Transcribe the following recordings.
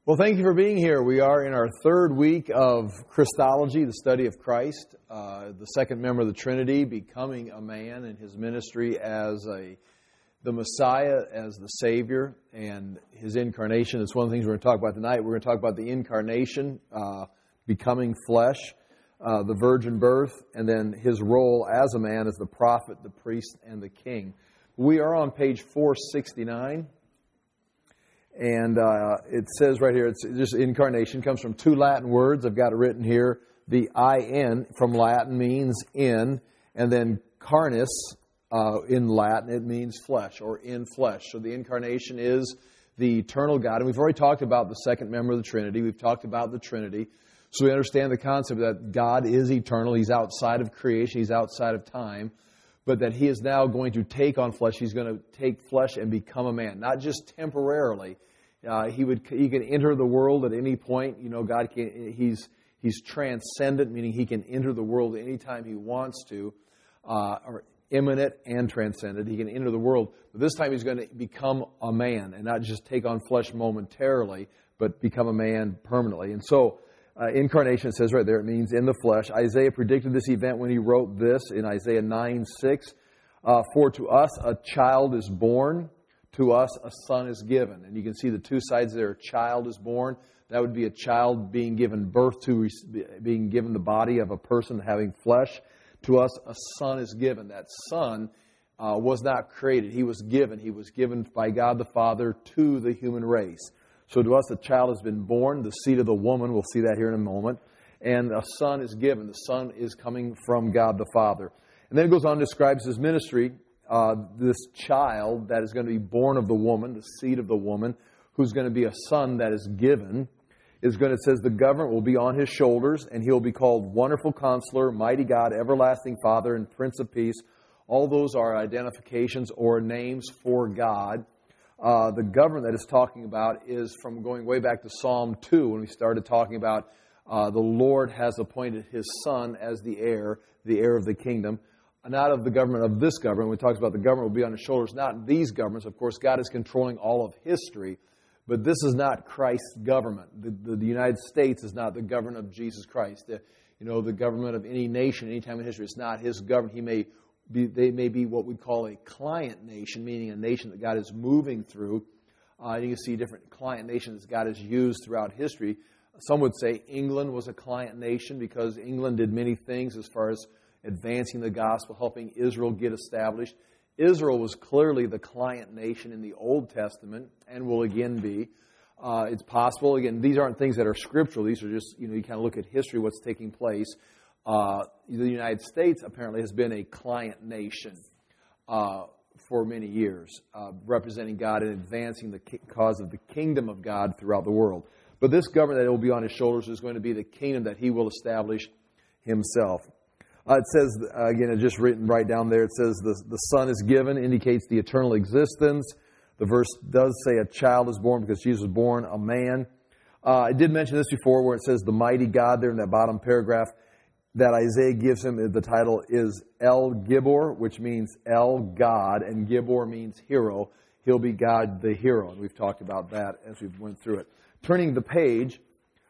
Well, thank you for being here. We are in our third week of Christology, the study of Christ, the second member of the Trinity, becoming a man in his ministry as the Messiah, as the Savior, and his incarnation. It's one of the things we're going to talk about tonight. We're going to talk about the incarnation, becoming flesh, the virgin birth, and then his role as a man as the prophet, the priest, and the king. We are on page 469. And it says right here, it's just incarnation, comes from two Latin words. I've got it written here. The in from Latin means in, and then carnis in Latin, it means flesh or in flesh. So the incarnation is the eternal God. And we've already talked about the second member of the Trinity. We've talked about the Trinity. So we understand the concept that God is eternal. He's outside of creation. He's outside of time. But that he is now going to take on flesh. He's going to take flesh and become a man, not just temporarily. He can enter the world at any point. You know, God can. He's transcendent, meaning he can enter the world anytime he wants to, or immanent and transcendent. He can enter the world, but this time he's going to become a man and not just take on flesh momentarily, but become a man permanently. And so, incarnation, it says right there, it means in the flesh. Isaiah predicted this event when he wrote this in Isaiah 9:6. For to us a child is born. To us, a son is given. And you can see the two sides there. A child is born. That would be a child being given birth to, being given the body of a person having flesh. To us, a son is given. That son was not created. He was given. He was given by God the Father to the human race. So to us, a child has been born, the seed of the woman. We'll see that here in a moment. And a son is given. The son is coming from God the Father. And then it goes on and describes his ministry. This child that is going to be born of the woman, the seed of the woman, who's going to be a son that is given, is going to, it says, the government will be on his shoulders, and he'll be called Wonderful Counselor, Mighty God, Everlasting Father, and Prince of Peace. All those are identifications or names for God. The government that is talking about is from going way back to Psalm 2, when we started talking about the Lord has appointed his son as the heir of the kingdom. Not of the government of this government. When it talks about the government will be on his shoulders, not these governments. Of course, God is controlling all of history, but this is not Christ's government. The United States is not the government of Jesus Christ. The government of any nation, any time in history, it's not his government. They may be what we call a client nation, meaning a nation that God is moving through. You can see different client nations God has used throughout history. Some would say England was a client nation because England did many things as far as advancing the gospel, helping Israel get established. Israel was clearly the client nation in the Old Testament and will again be. It's possible. Again, these aren't things that are scriptural. These are just, you kind of look at history, what's taking place. The United States apparently has been a client nation for many years, representing God and advancing the cause of the kingdom of God throughout the world. But this government that will be on his shoulders is going to be the kingdom that he will establish himself. It says, again, it's just written right down there, it says the Son is given, indicates the eternal existence. The verse does say a child is born because Jesus was born a man. I did mention this before where it says the mighty God there in that bottom paragraph that Isaiah gives him. The title is El Gibor, which means El God, and Gibor means hero. He'll be God the hero, and we've talked about that as we went through it. Turning the page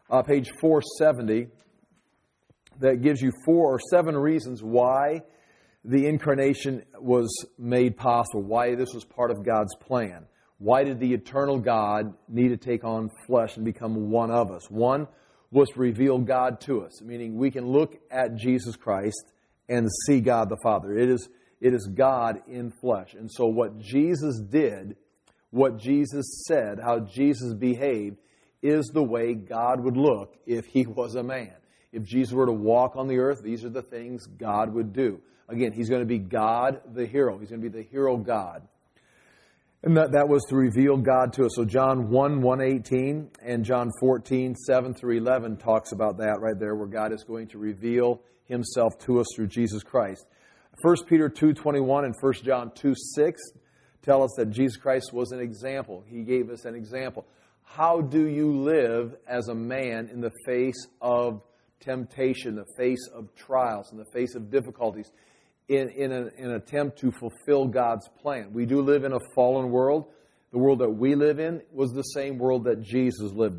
470, that gives you 4 or 7 reasons why the incarnation was made possible, why this was part of God's plan. Why did the eternal God need to take on flesh and become one of us? One was to reveal God to us, meaning we can look at Jesus Christ and see God the Father. It is God in flesh. And so what Jesus did, what Jesus said, how Jesus behaved, is the way God would look if he was a man. If Jesus were to walk on the earth, these are the things God would do. Again, he's going to be God the hero. He's going to be the hero God. And that was to reveal God to us. So John 1:18 and John 14:7-11 talks about that right there, where God is going to reveal himself to us through Jesus Christ. 1 Peter 2:21 and 1 John 2:6 tell us that Jesus Christ was an example. He gave us an example. How do you live as a man in the face of temptation, the face of trials, in the face of difficulties, in an attempt to fulfill God's plan? We do live in a fallen world. The world that we live in was the same world that Jesus lived in.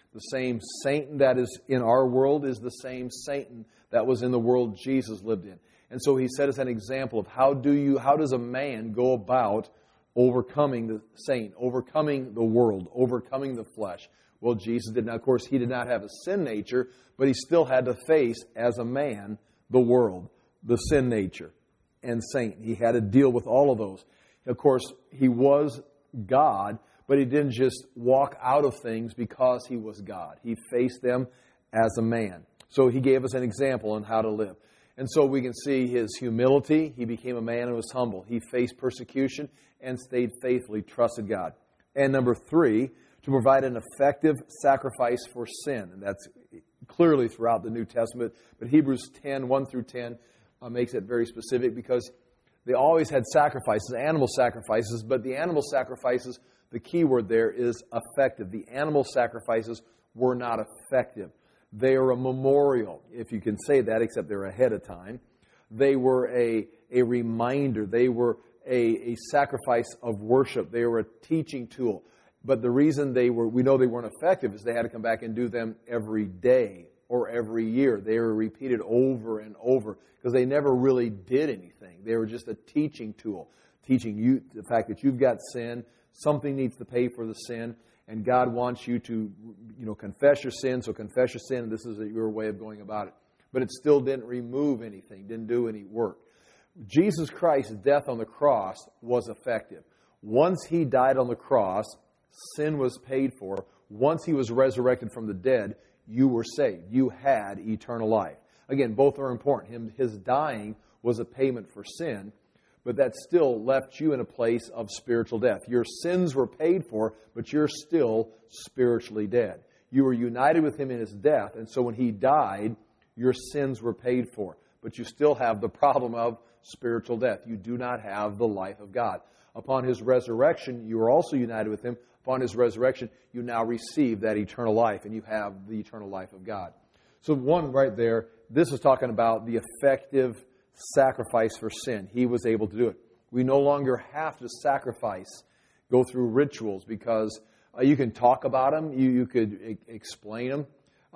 The same Satan that is in our world is the same Satan that was in the world Jesus lived in. And so he set us an example of how does a man go about overcoming the Satan, overcoming the world, overcoming the flesh. Well, Jesus did not. Of course, he did not have a sin nature, but he still had to face, as a man, the world, the sin nature, and Satan. He had to deal with all of those. Of course, he was God, but he didn't just walk out of things because he was God. He faced them as a man. So he gave us an example on how to live. And so we can see his humility. He became a man and was humble. He faced persecution and stayed faithfully, trusted God. And number 3, to provide an effective sacrifice for sin. And that's clearly throughout the New Testament. But Hebrews 10, 1 through 10 makes it very specific because they always had sacrifices, animal sacrifices, but the animal sacrifices, the key word there is effective. The animal sacrifices were not effective. They are a memorial, if you can say that, except they're ahead of time. They were a reminder. They were a sacrifice of worship. They were a teaching tool. But the reason we know they weren't effective is they had to come back and do them every day or every year. They were repeated over and over because they never really did anything. They were just a teaching tool, teaching you the fact that you've got sin, something needs to pay for the sin, and God wants you to, confess your sin. So confess your sin, and this is your way of going about it. But it still didn't remove anything, didn't do any work. Jesus Christ's death on the cross was effective. Once he died on the cross, sin was paid for. Once he was resurrected from the dead, you were saved. You had eternal life. Again, both are important. His dying was a payment for sin, but that still left you in a place of spiritual death. Your sins were paid for, but you're still spiritually dead. You were united with him in his death, and so when he died, your sins were paid for. But you still have the problem of spiritual death. You do not have the life of God. Upon his resurrection, you are also united with him. Upon his resurrection, you now receive that eternal life, and you have the eternal life of God. So one right there, this is talking about the effective sacrifice for sin. He was able to do it. We no longer have to sacrifice, go through rituals, because you can talk about them, you could explain them.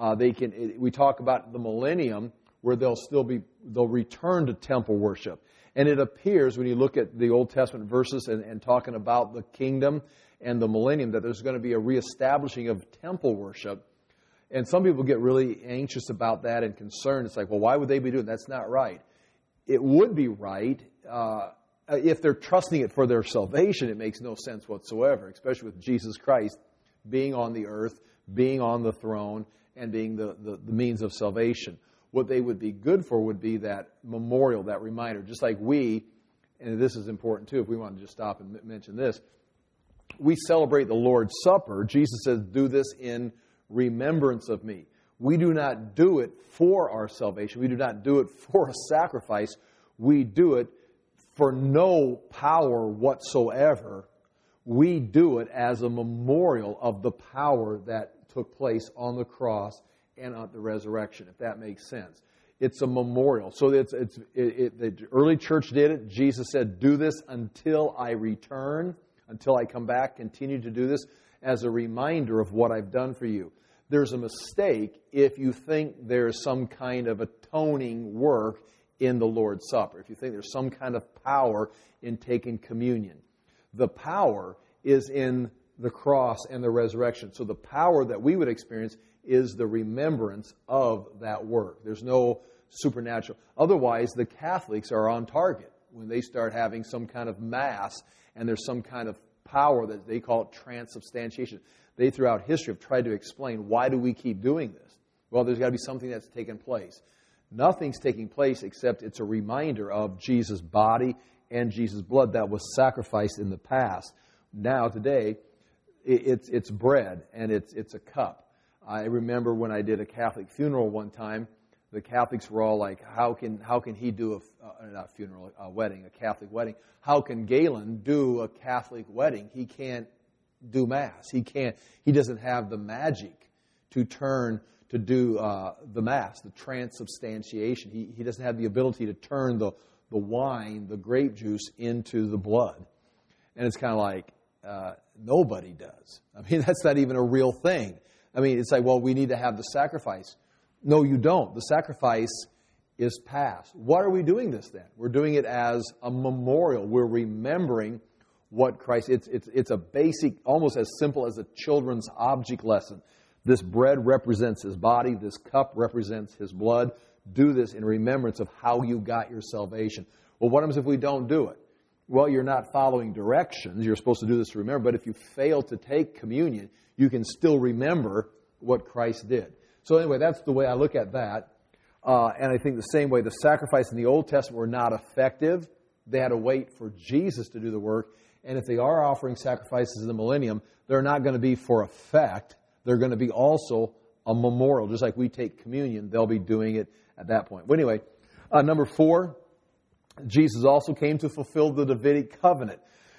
We talk about the millennium where they'll return to temple worship. And it appears when you look at the Old Testament verses and talking about the kingdom and the millennium that there's going to be a reestablishing of temple worship. And some people get really anxious about that and concerned. It's like, well, why would they be doing that? That's not right. It would be right if they're trusting it for their salvation. It makes no sense whatsoever, especially with Jesus Christ being on the earth, being on the throne, and being the means of salvation. What they would be good for would be that memorial, that reminder. Just like we, and this is important too, if we want to just stop and mention this, we celebrate the Lord's Supper. Jesus says, do this in remembrance of me. We do not do it for our salvation. We do not do it for a sacrifice. We do it for no power whatsoever. We do it as a memorial of the power that took place on the cross and at the resurrection, if that makes sense. It's a memorial. So the early church did it. Jesus said, do this until I return, until I come back. Continue to do this as a reminder of what I've done for you. There's a mistake if you think there's some kind of atoning work in the Lord's Supper, if you think there's some kind of power in taking communion. The power is in the cross and the resurrection. So the power that we would experience is the remembrance of that work. There's no supernatural. Otherwise, the Catholics are on target when they start having some kind of mass and there's some kind of power that they call it transubstantiation. They, throughout history, have tried to explain, why do we keep doing this? Well, there's got to be something that's taken place. Nothing's taking place except it's a reminder of Jesus' body and Jesus' blood that was sacrificed in the past. Now, today, it's bread and it's a cup. I remember when I did a Catholic funeral one time, the Catholics were all like, how can he do a wedding, a Catholic wedding? How can Galen do a Catholic wedding? He can't do Mass. He doesn't have the magic to do the Mass, the transubstantiation. He doesn't have the ability to turn the wine, the grape juice, into the blood. And it's kind of like, nobody does. I mean, that's not even a real thing. I mean, it's like, well, we need to have the sacrifice. No, you don't. The sacrifice is past. Why are we doing this then? We're doing it as a memorial. We're remembering what Christ... It's a basic, almost as simple as a children's object lesson. This bread represents His body. This cup represents His blood. Do this in remembrance of how you got your salvation. Well, what happens if we don't do it? Well, you're not following directions. You're supposed to do this to remember. But if you fail to take communion, you can still remember what Christ did. So anyway, that's the way I look at that. And I think the same way, the sacrifices in the Old Testament were not effective. They had to wait for Jesus to do the work. And if they are offering sacrifices in the millennium, they're not going to be for effect. They're going to be also a memorial. Just like we take communion, they'll be doing it at that point. But anyway, number 4, Jesus also came to fulfill the Davidic covenant.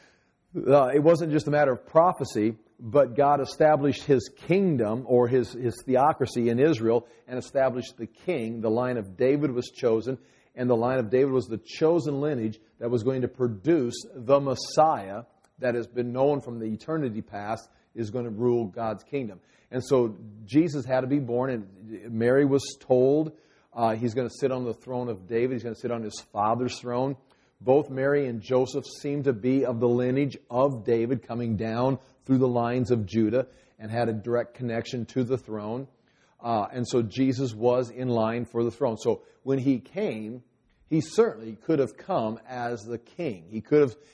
It wasn't just a matter of prophecy, but God established His kingdom or His theocracy in Israel and established the king. The line of David was chosen, and the line of David was the chosen lineage that was going to produce the Messiah that has been known from the eternity past is going to rule God's kingdom. And so Jesus had to be born, and Mary was told He's going to sit on the throne of David. He's going to sit on His father's throne. Both Mary and Joseph seem to be of the lineage of David, coming down through the lines of Judah and had a direct connection to the throne. And so Jesus was in line for the throne. So when He came, He certainly could have come as the king. He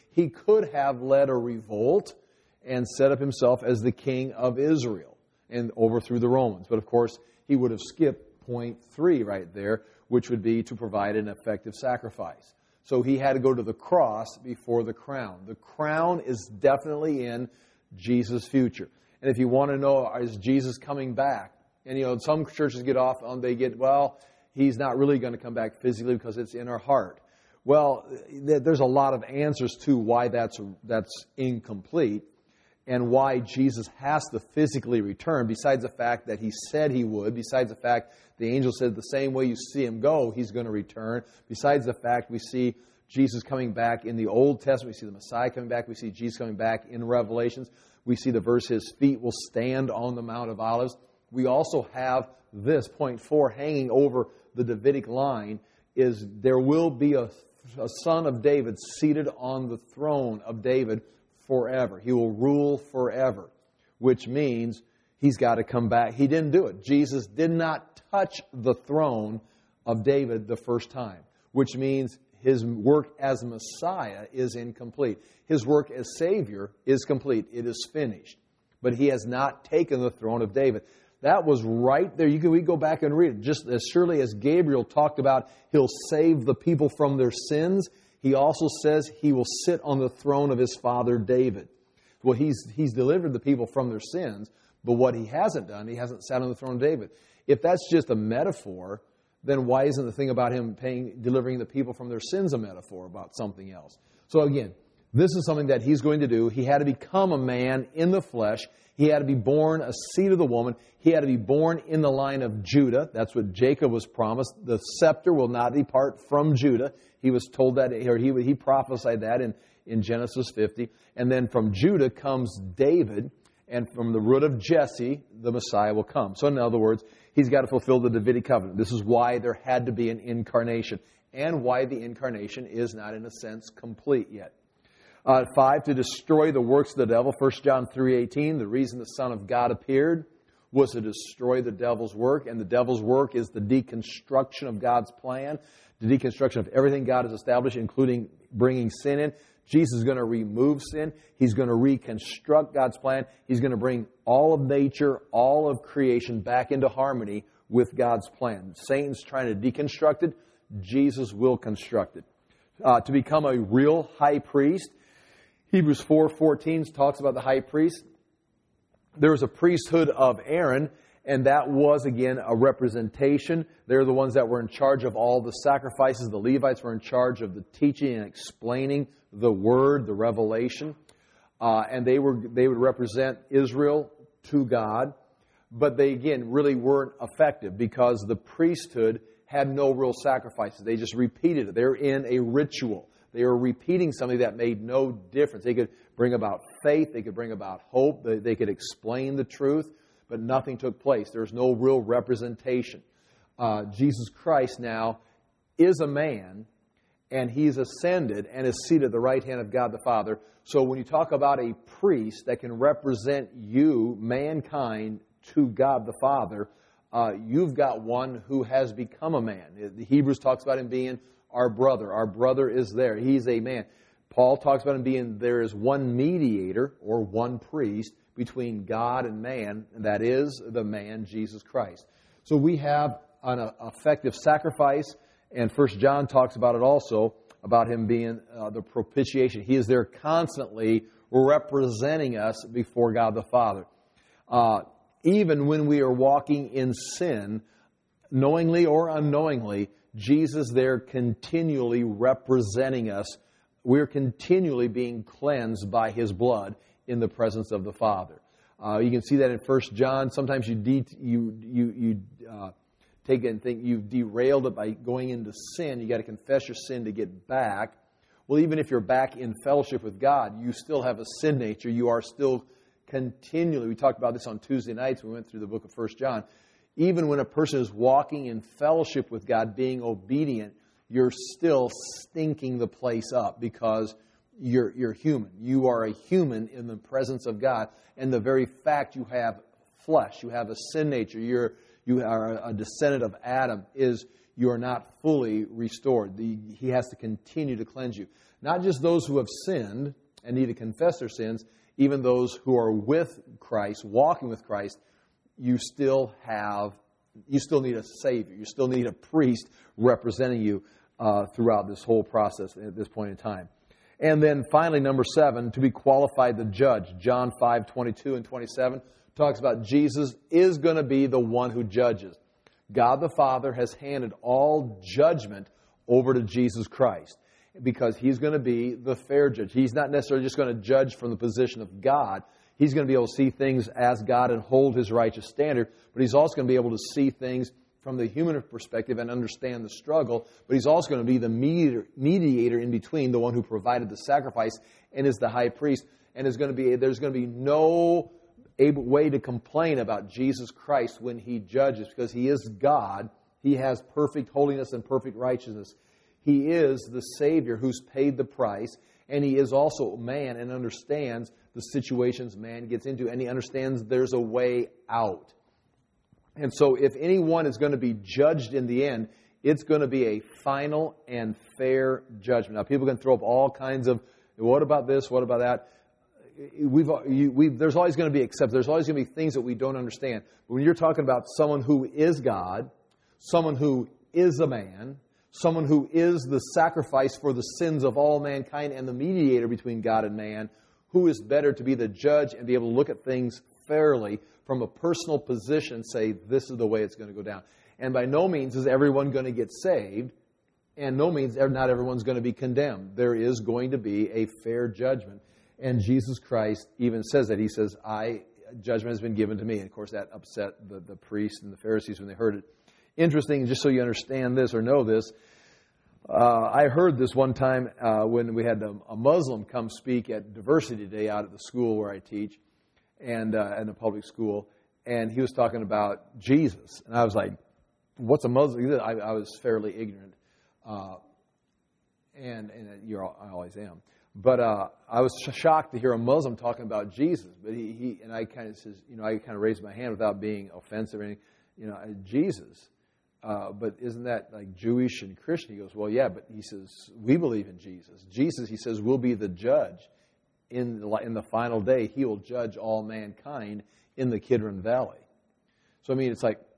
could have led a revolt and set up Himself as the king of Israel and overthrew the Romans. But of course, He would have skipped point 3 right there, which would be to provide an effective sacrifice. So He had to go to the cross before the crown. The crown is definitely in Jesus' future. And if you want to know, is Jesus coming back? And some churches get off on, well, He's not really going to come back physically because it's in our heart. Well, there's a lot of answers to why that's incomplete and why Jesus has to physically return, besides the fact that He said He would, besides the fact the angel said the same way you see Him go, He's going to return, besides the fact we see Jesus coming back in the Old Testament, we see the Messiah coming back, we see Jesus coming back in Revelations, we see the verse, His feet will stand on the Mount of Olives. We also have this, point 4, hanging over the Davidic line, is there will be a son of David seated on the throne of David forever. He will rule forever, which means He's got to come back. He didn't do it. Jesus did not touch the throne of David the first time, which means His work as Messiah is incomplete. His work as Savior is complete. It is finished. But He has not taken the throne of David. That was right there. We go back and read it. Just as surely as Gabriel talked about He'll save the people from their sins, He also says He will sit on the throne of His father David. Well, He's delivered the people from their sins, but what He hasn't done, He hasn't sat on the throne of David. If that's just a metaphor, then why isn't the thing about Him delivering the people from their sins a metaphor about something else? So again, this is something that He's going to do. He had to become a man in the flesh. He had to be born a seed of the woman. He had to be born in the line of Judah. That's what Jacob was promised. The scepter will not depart from Judah. He was told that, or he prophesied that in Genesis 50. And then from Judah comes David, and from the root of Jesse, the Messiah will come. So in other words, He's got to fulfill the Davidic covenant. This is why there had to be an incarnation, and why the incarnation is not, in a sense, complete yet. 5, to destroy the works of the devil. 1 John 3:18, the reason the Son of God appeared was to destroy the devil's work, and the devil's work is the deconstruction of God's plan, the deconstruction of everything God has established, including bringing sin in. Jesus is going to remove sin. He's going to reconstruct God's plan. He's going to bring all of nature, all of creation back into harmony with God's plan. Satan's trying to deconstruct it. Jesus will construct it. To become a real high priest, Hebrews 4:14 talks about the high priest. There was a priesthood of Aaron, and that was, again, a representation. They're the ones that were in charge of all the sacrifices. The Levites were in charge of the teaching and explaining the Word, the revelation. And they would represent Israel to God. But they, again, really weren't effective because the priesthood had no real sacrifices. They just repeated it. They're in a ritual. They were repeating something that made no difference. They could bring about faith. They could bring about hope. They could explain the truth. but nothing took place. There's no real representation. Jesus Christ now is a man, and He's ascended and is seated at the right hand of God the Father. So when you talk about a priest that can represent you, mankind, to God the Father, you've got one who has become a man. The Hebrews talks about Him being our brother. Our brother is there. He's a man. Paul talks about Him being, there is one mediator or one priest between God and man, and that is the man, Jesus Christ. So we have an effective sacrifice, and 1 John talks about it also, about Him being the propitiation. He is there constantly representing us before God the Father. Even when we are walking in sin, knowingly or unknowingly, Jesus there continually representing us. We're continually being cleansed by His blood in the presence of the Father. You can see that in 1 John. Sometimes you take it and think you've derailed it by going into sin. You got to confess your sin to get back. Well, even if you're back in fellowship with God, you still have a sin nature. You are still continually, we talked about this on Tuesday nights, we went through the book of 1 John. Even when a person is walking in fellowship with God, being obedient, you're still stinking the place up because you're human. You are a human in the presence of God. And the very fact you have flesh, you have a sin nature, you are a descendant of Adam, is you are not fully restored. He has to continue to cleanse you. Not just those who have sinned and need to confess their sins, even those who are with Christ, walking with Christ, you still need a Savior. You still need a priest representing you throughout this whole process at this point in time. And then finally, number 7, to be qualified the judge. John 5:22 and 27 talks about Jesus is going to be the one who judges. God the Father has handed all judgment over to Jesus Christ, because He's going to be the fair judge. He's not necessarily just going to judge from the position of God. He's going to be able to see things as God and hold His righteous standard, but He's also going to be able to see things from the human perspective and understand the struggle, but He's also going to be the mediator in between, the one who provided the sacrifice and is the high priest. And there's going to be no way to complain about Jesus Christ when He judges, because He is God. He has perfect holiness and perfect righteousness. He is the Savior who's paid the price, and He is also man and understands the situations man gets into, and He understands there's a way out. And so if anyone is going to be judged in the end, it's going to be a final and fair judgment. Now, people can throw up all kinds of, what about this, what about that? There's always going to be exceptions. There's always going to be things that we don't understand. But when you're talking about someone who is God, someone who is a man, someone who is the sacrifice for the sins of all mankind and the mediator between God and man, who is better to be the judge and be able to look at things fairly from a personal position, say, this is the way it's going to go down. And by no means is everyone going to get saved, and no means not everyone's going to be condemned. There is going to be a fair judgment. And Jesus Christ even says that. He says, judgment has been given to me. And of course, that upset the priests and the Pharisees when they heard it. Interesting, just so you understand this or know this, I heard this one time when we had a Muslim come speak at Diversity Day out at the school where I teach, and in the public school, and he was talking about Jesus. And I was like, what's a Muslim? I was fairly ignorant, and I always am. But I was shocked to hear a Muslim talking about Jesus. But he and I kind of raised my hand without being offensive or anything. Jesus. But isn't that like Jewish and Christian? He goes, well, yeah, but he says, we believe in Jesus. Jesus, he says, will be the judge in the final day. He will judge all mankind in the Kidron Valley. So, I mean, it's like,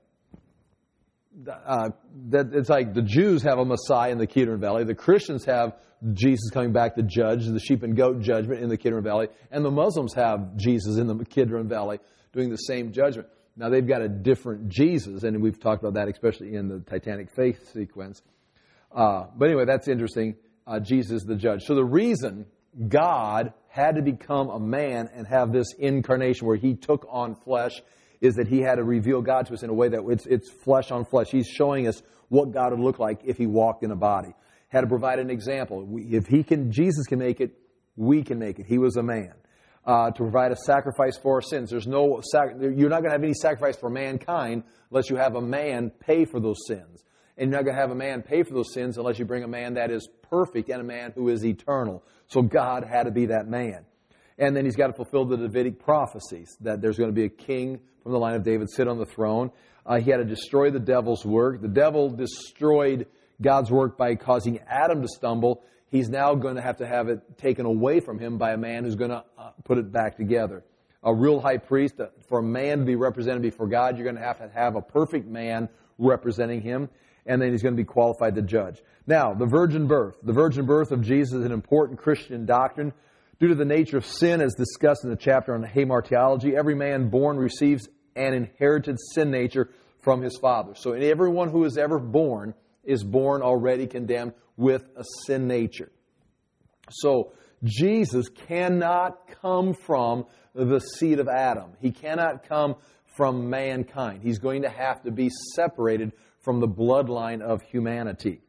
it's like the Jews have a Messiah in the Kidron Valley. The Christians have Jesus coming back to judge the sheep and goat judgment in the Kidron Valley. And the Muslims have Jesus in the Kidron Valley doing the same judgment. Now, they've got a different Jesus, and we've talked about that, especially in the Titanic faith sequence. But anyway, that's interesting. Jesus the judge. So the reason God had to become a man and have this incarnation where He took on flesh is that He had to reveal God to us in a way that it's flesh on flesh. He's showing us what God would look like if He walked in a body. Had to provide an example. Jesus can make it, we can make it. He was a man. to provide a sacrifice for our sins. You're not going to have any sacrifice for mankind unless you have a man pay for those sins. And you're not going to have a man pay for those sins unless you bring a man that is perfect and a man who is eternal. So God had to be that man. And then he's got to fulfill the Davidic prophecies, that there's going to be a king from the line of David sit on the throne. He had to destroy the devil's work. The devil destroyed God's work by causing Adam to stumble. He's now going to have it taken away from him by a man who's going to put it back together. A real high priest, for a man to be represented before God, you're going to have a perfect man representing him. And then he's going to be qualified to judge. Now, the virgin birth. The virgin birth of Jesus is an important Christian doctrine. Due to the nature of sin, as discussed in the chapter on hamartiology, every man born receives an inherited sin nature from his father. So everyone who is ever born is born already condemned with a sin nature. So Jesus cannot come from the seed of Adam. He cannot come from mankind. He's going to have to be separated from the bloodline of humanity.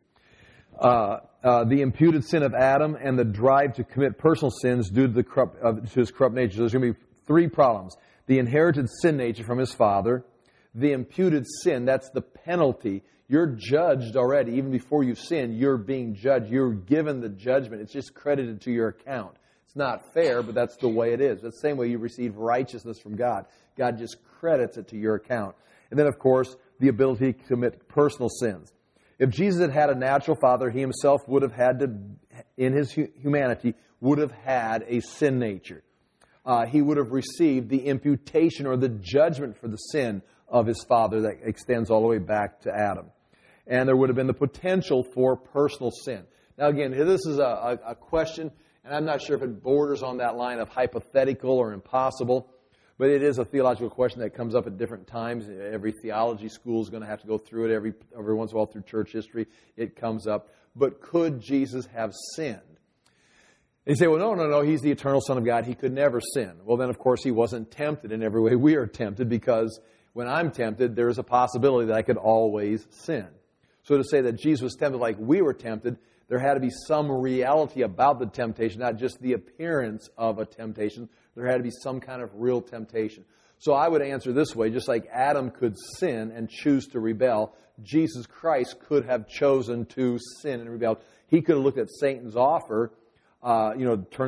The imputed sin of Adam and the drive to commit personal sins due to his corrupt nature. So there's going to be three problems. The inherited sin nature from his father. The imputed sin, that's the penalty. You're judged already. Even before you sin, you're being judged. You're given the judgment. It's just credited to your account. It's not fair, but that's the way it is. That's the same way you receive righteousness from God. God just credits it to your account. And then, of course, the ability to commit personal sins. If Jesus had had a natural father, he himself would have had to, in his humanity, would have had a sin nature. He would have received the imputation or the judgment for the sin of his father that extends all the way back to Adam. And there would have been the potential for personal sin. Now again, this is a question, and I'm not sure if it borders on that line of hypothetical or impossible, but it is a theological question that comes up at different times. Every theology school is going to have to go through it every once in a while through church history. It comes up. But could Jesus have sinned? And you say, well, no, he's the eternal Son of God. He could never sin. Well, then, of course, he wasn't tempted in every way we are tempted, because when I'm tempted, there is a possibility that I could always sin. So to say that Jesus was tempted like we were tempted, there had to be some reality about the temptation, not just the appearance of a temptation. There had to be some kind of real temptation. So I would answer this way, just like Adam could sin and choose to rebel, Jesus Christ could have chosen to sin and rebel. He could have looked at Satan's offer, turn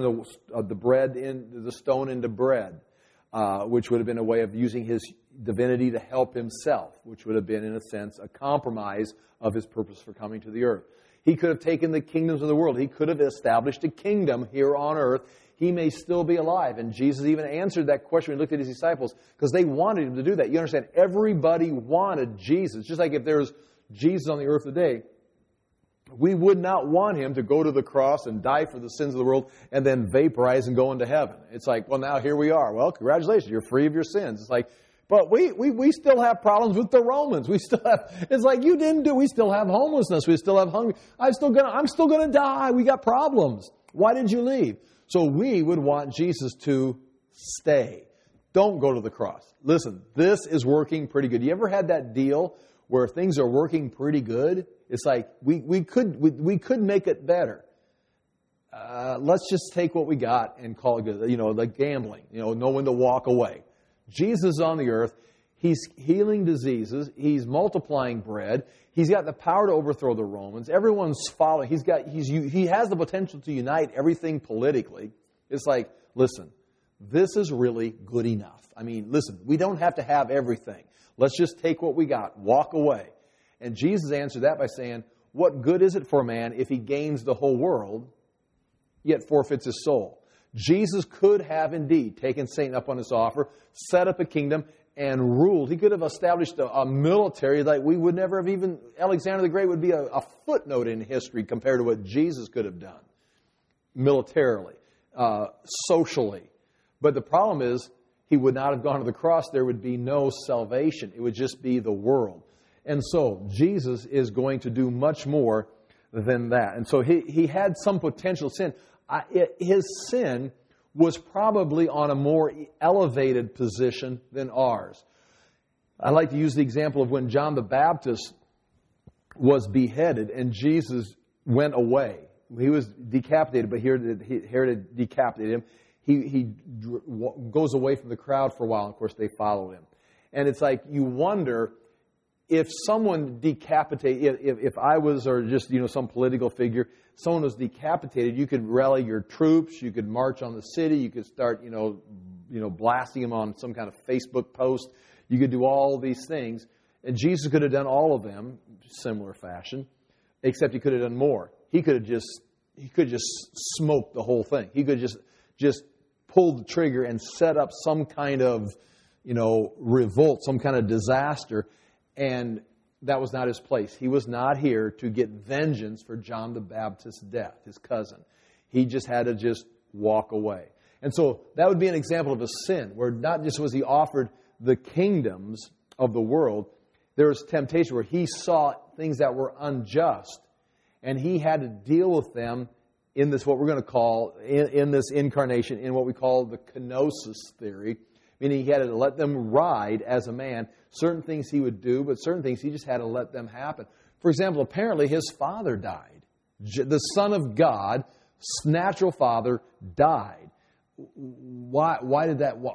the stone into bread, which would have been a way of using his divinity to help himself, which would have been, in a sense, a compromise of his purpose for coming to the earth. He could have taken the kingdoms of the world. He could have established a kingdom here on earth. He may still be alive. And Jesus even answered that question when he looked at his disciples, because they wanted him to do that. You understand, everybody wanted Jesus. Just like if there was Jesus on the earth today, we would not want him to go to the cross and die for the sins of the world and then vaporize and go into heaven. It's like, well, now here we are. Well, congratulations, you're free of your sins. It's like, but we still have problems with the Romans. We still have, it's like you didn't do, we still have homelessness. We still have hunger. I'm still going to die. We got problems. Why did you leave? So we would want Jesus to stay. Don't go to the cross. Listen, this is working pretty good. You ever had that deal where things are working pretty good? It's like we could make it better. Let's just take what we got and call it good. Like gambling. Know when to walk away. Jesus is on the earth. He's healing diseases. He's multiplying bread. He's got the power to overthrow the Romans. Everyone's following. He has the potential to unite everything politically. It's like, listen, this is really good enough. I mean, listen, we don't have to have everything. Let's just take what we got, walk away. And Jesus answered that by saying, what good is it for a man if he gains the whole world, yet forfeits his soul? Jesus could have indeed taken Satan up on his offer, set up a kingdom, and ruled. He could have established a military like we would never have even... Alexander the Great would be a footnote in history compared to what Jesus could have done. Militarily, socially. But the problem is, he would not have gone to the cross. There would be no salvation. It would just be the world. And so, Jesus is going to do much more than that. And so, he had some potential sin. His sin was probably on a more elevated position than ours. I like to use the example of when John the Baptist was beheaded and Jesus went away. He was decapitated, but Herod decapitated him. goes away from the crowd for a while, and of course they follow him. And it's like you wonder if someone decapitated, if I was, or just some political figure, someone was decapitated, you could rally your troops, you could march on the city, you could start blasting them on some kind of Facebook post, you could do all these things, and Jesus could have done all of them, similar fashion, except he could have done more. He could have just smoked the whole thing. He could just pulled the trigger and set up some kind of revolt, some kind of disaster. And that was not his place. He was not here to get vengeance for John the Baptist's death, his cousin. He just had to just walk away. And so that would be an example of a sin, where not just was he offered the kingdoms of the world, there was temptation where he saw things that were unjust, and he had to deal with them in this, what we're going to call, in this incarnation, in what we call the kenosis theory, meaning he had to let them ride as a man. Certain things he would do, but certain things he just had to let them happen. For example, apparently his father died. The Son of God, natural father, died. Why did that?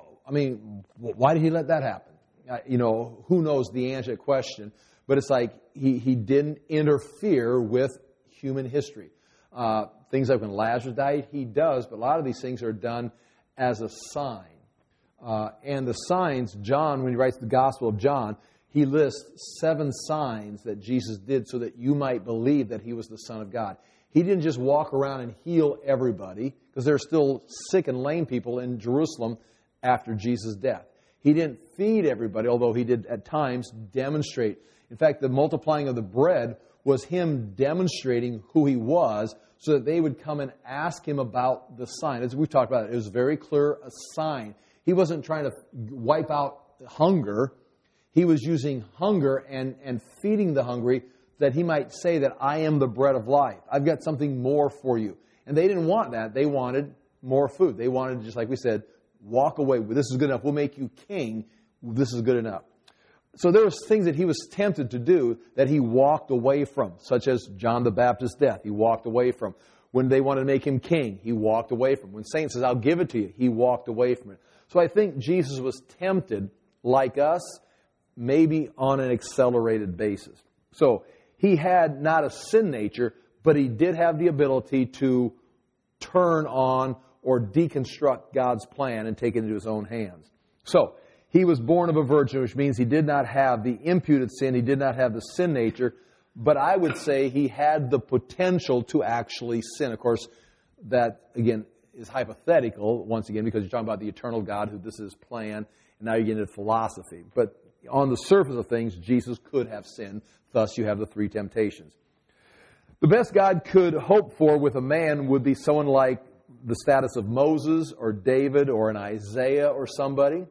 Why did he let that happen? Who knows the answer to that question? But it's like he didn't interfere with human history. Things like when Lazarus died, he does, but a lot of these things are done as a sign. And the signs, John, when he writes the Gospel of John, he lists 7 signs that Jesus did so that you might believe that he was the Son of God. He didn't just walk around and heal everybody, because there are still sick and lame people in Jerusalem after Jesus' death. He didn't feed everybody, although he did at times demonstrate. In fact, the multiplying of the bread was him demonstrating who he was, so that they would come and ask him about the sign. As we talked about it was very clear, a sign. He wasn't trying to wipe out hunger. He was using hunger and feeding the hungry, that he might say that I am the bread of life. I've got something more for you. And they didn't want that. They wanted more food. They wanted, just like we said, walk away. This is good enough. We'll make you king. This is good enough. So there was things that he was tempted to do that he walked away from, such as John the Baptist's death. He walked away from. When they wanted to make him king, he walked away from. When Satan says, I'll give it to you, he walked away from it. So I think Jesus was tempted, like us, maybe on an accelerated basis. So he had not a sin nature, but he did have the ability to turn on or deconstruct God's plan and take it into his own hands. So he was born of a virgin, which means he did not have the imputed sin. He did not have the sin nature. But I would say he had the potential to actually sin. Of course, that, again, is hypothetical, once again, because you're talking about the eternal God, who this is his plan, and now you're getting into philosophy. But on the surface of things, Jesus could have sinned. Thus, you have the 3 temptations. The best God could hope for with a man would be someone like the status of Moses or David or an Isaiah or somebody.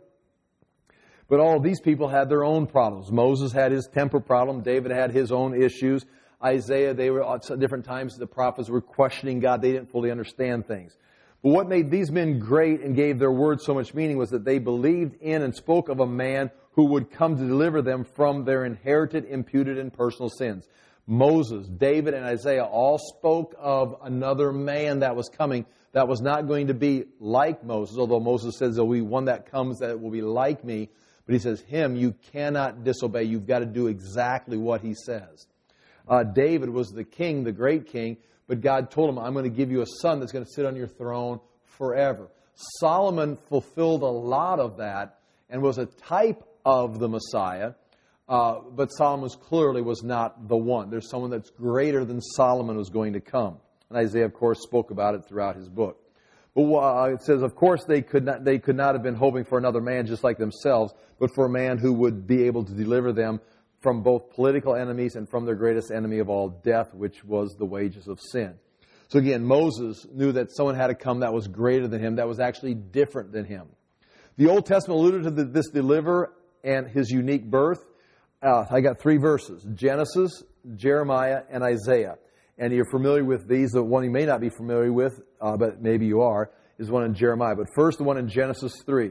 But all of these people had their own problems. Moses had his temper problem. David had his own issues. Isaiah, they were at different times, the prophets were questioning God. They didn't fully understand things. But what made these men great and gave their words so much meaning was that they believed in and spoke of a man who would come to deliver them from their inherited, imputed, and personal sins. Moses, David, and Isaiah all spoke of another man that was coming that was not going to be like Moses, although Moses says there will be one that comes that will be like me. But he says, him you cannot disobey. You've got to do exactly what he says. David was the king, the great king, but God told him, I'm going to give you a son that's going to sit on your throne forever. Solomon fulfilled a lot of that and was a type of the Messiah, but Solomon clearly was not the one. There's someone that's greater than Solomon was going to come. And Isaiah, of course, spoke about it throughout his book. But it says, of course, they could not have been hoping for another man just like themselves, but for a man who would be able to deliver them from both political enemies and from their greatest enemy of all, death, which was the wages of sin. So again, Moses knew that someone had to come that was greater than him, that was actually different than him. The Old Testament alluded to this deliverer and his unique birth. I got 3 verses, Genesis, Jeremiah, and Isaiah. And you're familiar with these. The one you may not be familiar with, but maybe you are, is one in Jeremiah. But first, the one in Genesis 3.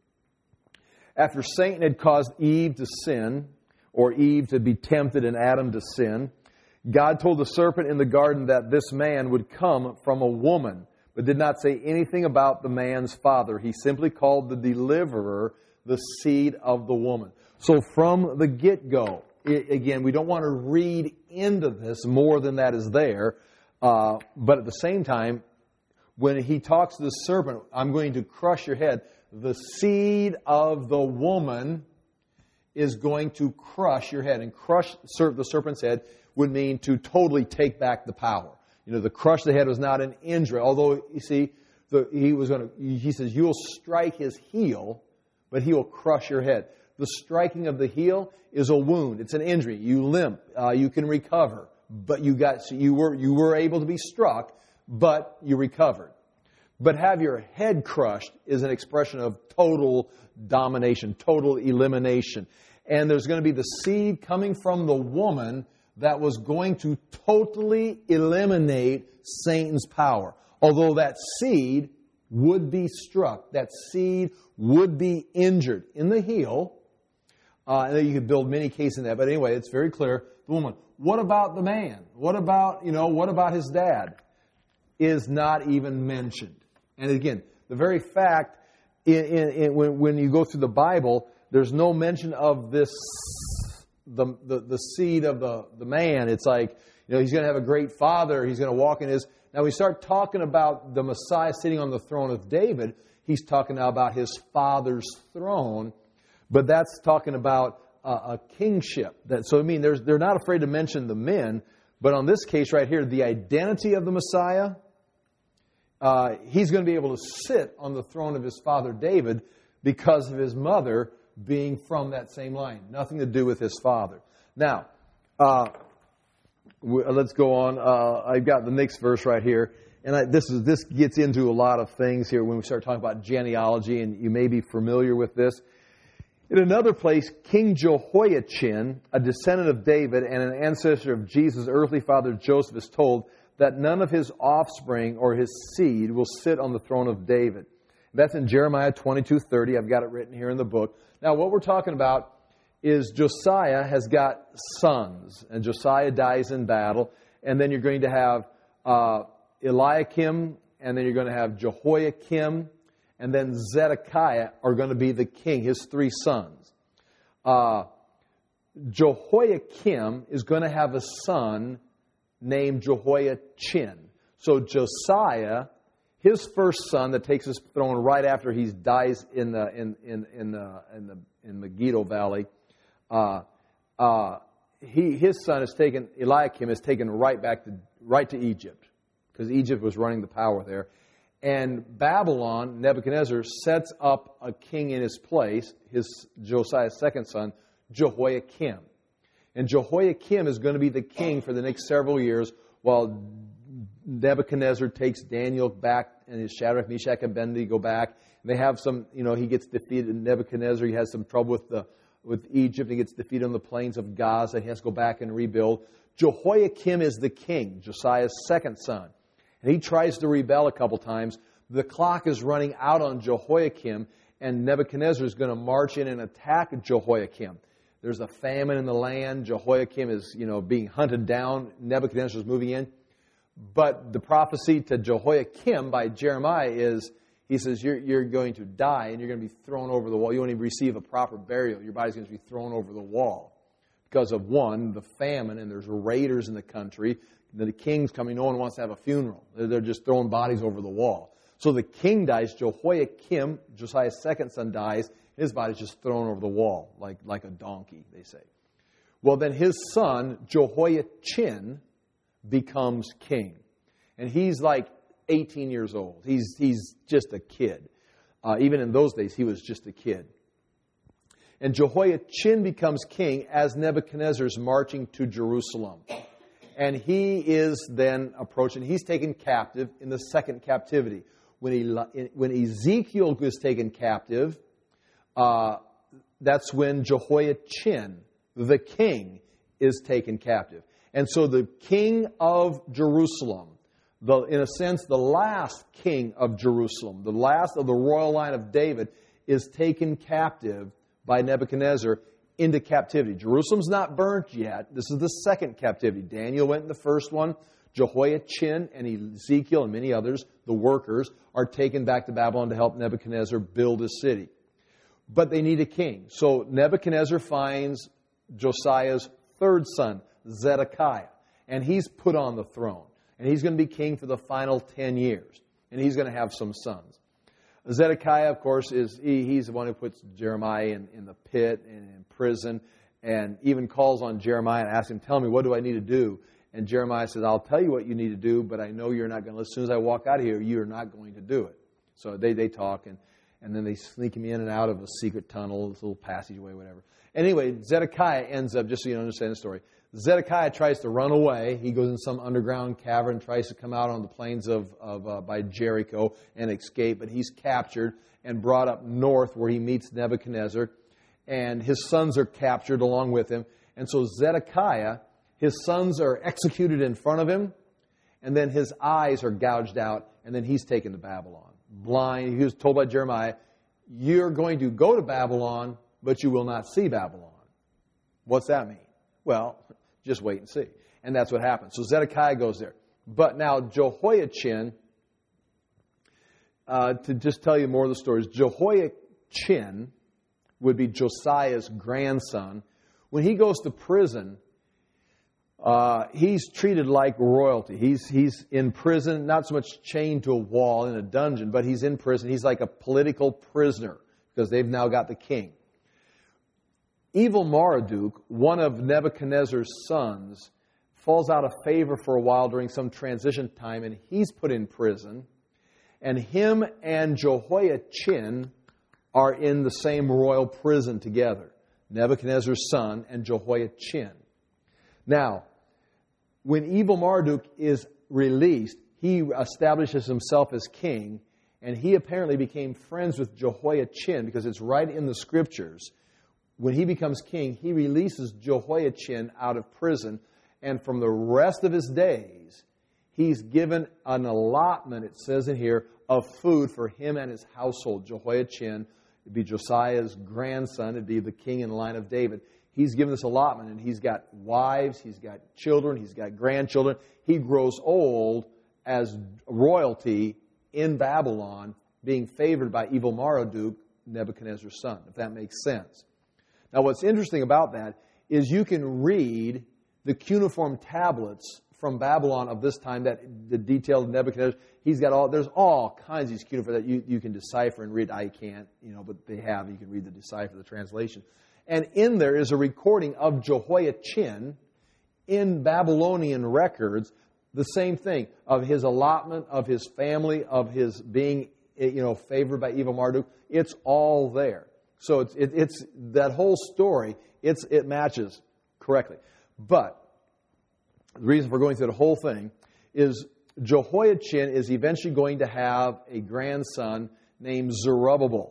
After Satan had caused Eve to sin, or Eve to be tempted and Adam to sin, God told the serpent in the garden that this man would come from a woman, but did not say anything about the man's father. He simply called the deliverer the seed of the woman. So from the get-go, again, we don't want to read into this more than that is there, but at the same time, when he talks to the serpent, I'm going to crush your head, the seed of the woman is going to crush your head. And crush the serpent's head would mean to totally take back the power. You know, the crush the head was not an injury. Although, you see, he says, you will strike his heel, but he will crush your head. The striking of the heel is a wound. It's an injury. You limp. You can recover. But you were able to be struck, but you recovered. But have your head crushed is an expression of total domination, total elimination. And there's going to be the seed coming from the woman that was going to totally eliminate Satan's power. Although that seed would be struck, that seed would be injured in the heel. And you could build many cases in that. But anyway, it's very clear. The woman. What about the man? What about his dad? Is not even mentioned. And again, the very fact, when you go through the Bible, there's no mention of this, the seed of the man. It's like, he's going to have a great father. He's going to walk in his... Now, we start talking about the Messiah sitting on the throne of David. He's talking now about his father's throne. But that's talking about a kingship. They're not afraid to mention the men. But on this case right here, the identity of the Messiah, he's going to be able to sit on the throne of his father David because of his mother being from that same line. Nothing to do with his father. Now, let's go on. I've got the next verse right here. And this gets into a lot of things here when we start talking about genealogy, and you may be familiar with this. In another place, King Jehoiachin, a descendant of David and an ancestor of Jesus' earthly father Joseph, is told that none of his offspring or his seed will sit on the throne of David. That's in Jeremiah 22:30. I've got it written here in the book. Now, what we're talking about is Josiah has got sons, and Josiah dies in battle, and then you're going to have Eliakim, and then you're going to have Jehoiakim, and then Zedekiah are going to be the king, his three sons. Jehoiakim is going to have a son named Jehoiachin. So Josiah, his first son that takes his throne right after he dies in Megiddo Valley, his son is taken. Eliakim is taken right to Egypt, because Egypt was running the power there. And Babylon, Nebuchadnezzar, sets up a king in his place, Josiah's second son, Jehoiakim. And Jehoiakim is going to be the king for the next several years while Nebuchadnezzar takes Daniel back and his Shadrach, Meshach, and Abednego back. And they have some, he gets defeated. Nebuchadnezzar, he has some trouble with Egypt. He gets defeated on the plains of Gaza. He has to go back and rebuild. Jehoiakim is the king, Josiah's second son. And he tries to rebel a couple times. The clock is running out on Jehoiakim, and Nebuchadnezzar is going to march in and attack Jehoiakim. There's a famine in the land. Jehoiakim is, being hunted down. Nebuchadnezzar is moving in. But the prophecy to Jehoiakim by Jeremiah is, he says, you're going to die and you're going to be thrown over the wall. You won't even receive a proper burial. Your body's going to be thrown over the wall. Because of one, the famine, and there's raiders in the country. The king's coming, no one wants to have a funeral. They're just throwing bodies over the wall. So the king dies, Jehoiakim, Josiah's second son, dies, his body's just thrown over the wall, like a donkey, they say. Well, then his son, Jehoiachin, becomes king. And he's like 18 years old. He's just a kid. Even in those days, he was just a kid. And Jehoiachin becomes king as Nebuchadnezzar's marching to Jerusalem. And he is then approaching. He's taken captive in the second captivity. When Ezekiel was taken captive, that's when Jehoiachin, the king, is taken captive. And so the king of Jerusalem, in a sense, the last king of Jerusalem, the last of the royal line of David, is taken captive by Nebuchadnezzar into captivity. Jerusalem's not burnt yet. This is the second captivity. Daniel went in the first one. Jehoiachin and Ezekiel and many others, the workers, are taken back to Babylon to help Nebuchadnezzar build his city. But they need a king. So Nebuchadnezzar finds Josiah's third son, Zedekiah, and he's put on the throne. And he's going to be king for the final 10 years. And he's going to have some sons. Zedekiah, of course, he's the one who puts Jeremiah in the pit and in prison, and even calls on Jeremiah and asks him, tell me, what do I need to do? And Jeremiah says, I'll tell you what you need to do, but I know you're not going to, as soon as I walk out of here, you're not going to do it. So they talk, and then they sneak him in and out of a secret tunnel, this little passageway, whatever. Anyway, Zedekiah ends up, just so you understand the story, Zedekiah tries to run away. He goes in some underground cavern, tries to come out on the plains by Jericho and escape, but he's captured and brought up north where he meets Nebuchadnezzar, and his sons are captured along with him. And so Zedekiah, his sons are executed in front of him, and then his eyes are gouged out, and then he's taken to Babylon. Blind, he was told by Jeremiah, you're going to go to Babylon, but you will not see Babylon. What's that mean? Well, just wait and see. And that's what happens. So Zedekiah goes there. But now Jehoiachin, to just tell you more of the stories, Jehoiachin would be Josiah's grandson. When he goes to prison, he's treated like royalty. He's in prison, not so much chained to a wall in a dungeon, but he's in prison. He's like a political prisoner because they've now got the king. Evil Marduk, one of Nebuchadnezzar's sons, falls out of favor for a while during some transition time, and he's put in prison. And him and Jehoiachin are in the same royal prison together. Nebuchadnezzar's son and Jehoiachin. Now, when Evil Marduk is released, he establishes himself as king, and he apparently became friends with Jehoiachin because it's right in the scriptures. When he becomes king, he releases Jehoiachin out of prison, and from the rest of his days, he's given an allotment, it says in here, of food for him and his household. Jehoiachin would be Josiah's grandson, it'd be the king in the line of David. He's given this allotment, and he's got wives, he's got children, he's got grandchildren. He grows old as royalty in Babylon, being favored by Evil Marduk, Nebuchadnezzar's son, if that makes sense. Now, what's interesting about that is you can read the cuneiform tablets from Babylon of this time, that the detailed Nebuchadnezzar. There's all kinds of these cuneiform that you can decipher and read. I can't, but they have. You can read decipher the translation. And in there is a recording of Jehoiachin in Babylonian records, the same thing, of his allotment, of his family, of his being, favored by Evil Marduk. It's all there. So it's that whole story, it matches correctly. But the reason for going through the whole thing is Jehoiachin is eventually going to have a grandson named Zerubbabel.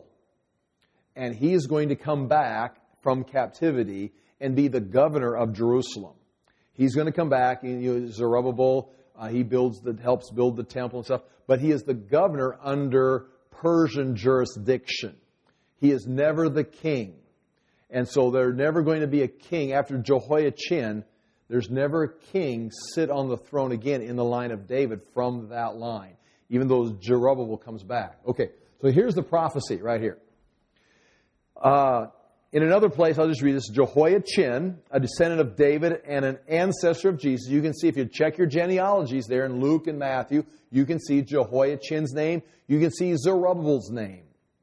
And he is going to come back from captivity and be the governor of Jerusalem. He's going to come back, and Zerubbabel, he helps build the temple and stuff, but he is the governor under Persian jurisdiction. He is never the king. And so there's never going to be a king after Jehoiachin. There's never a king sit on the throne again in the line of David from that line, even though Zerubbabel comes back. Okay, so here's the prophecy right here. In another place, I'll just read this. Jehoiachin, a descendant of David and an ancestor of Jesus. You can see, if you check your genealogies there in Luke and Matthew, you can see Jehoiachin's name. You can see Zerubbabel's name.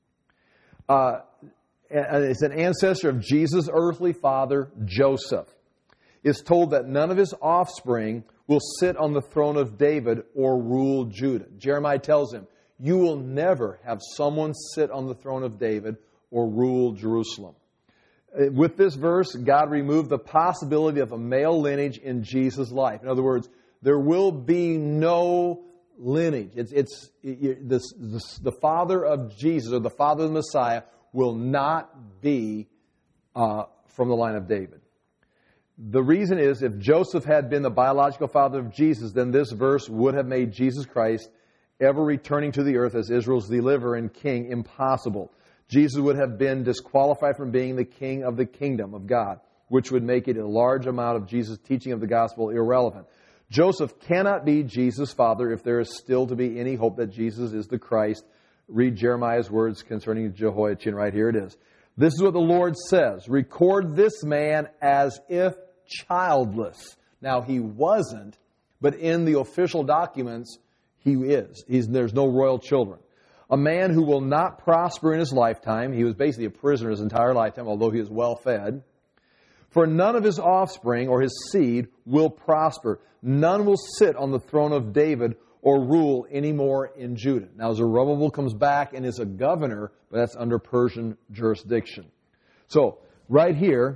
It's an ancestor of Jesus' earthly father, Joseph. It's told that none of his offspring will sit on the throne of David or rule Judah. Jeremiah tells him, you will never have someone sit on the throne of David or rule Jerusalem. With this verse, God removed the possibility of a male lineage in Jesus' life. In other words, there will be no lineage. The father of Jesus, or the father of the Messiah, will not be from the line of David. The reason is, if Joseph had been the biological father of Jesus, then this verse would have made Jesus Christ, ever returning to the earth as Israel's deliverer and king, impossible. Jesus would have been disqualified from being the king of the kingdom of God, which would make it a large amount of Jesus' teaching of the gospel irrelevant. Joseph cannot be Jesus' father if there is still to be any hope that Jesus is the Christ. Read Jeremiah's words concerning Jehoiachin right here. It is. This is what the Lord says. Record this man as if childless. Now, he wasn't, but in the official documents, he is. There's no royal children. A man who will not prosper in his lifetime. He was basically a prisoner his entire lifetime, although he was well fed. For none of his offspring or his seed will prosper. None will sit on the throne of David or rule anymore in Judah. Now Zerubbabel comes back and is a governor, but that's under Persian jurisdiction. So, right here,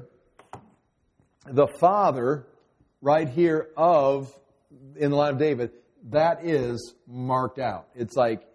the father, right here in the line of David, that is marked out. It's like,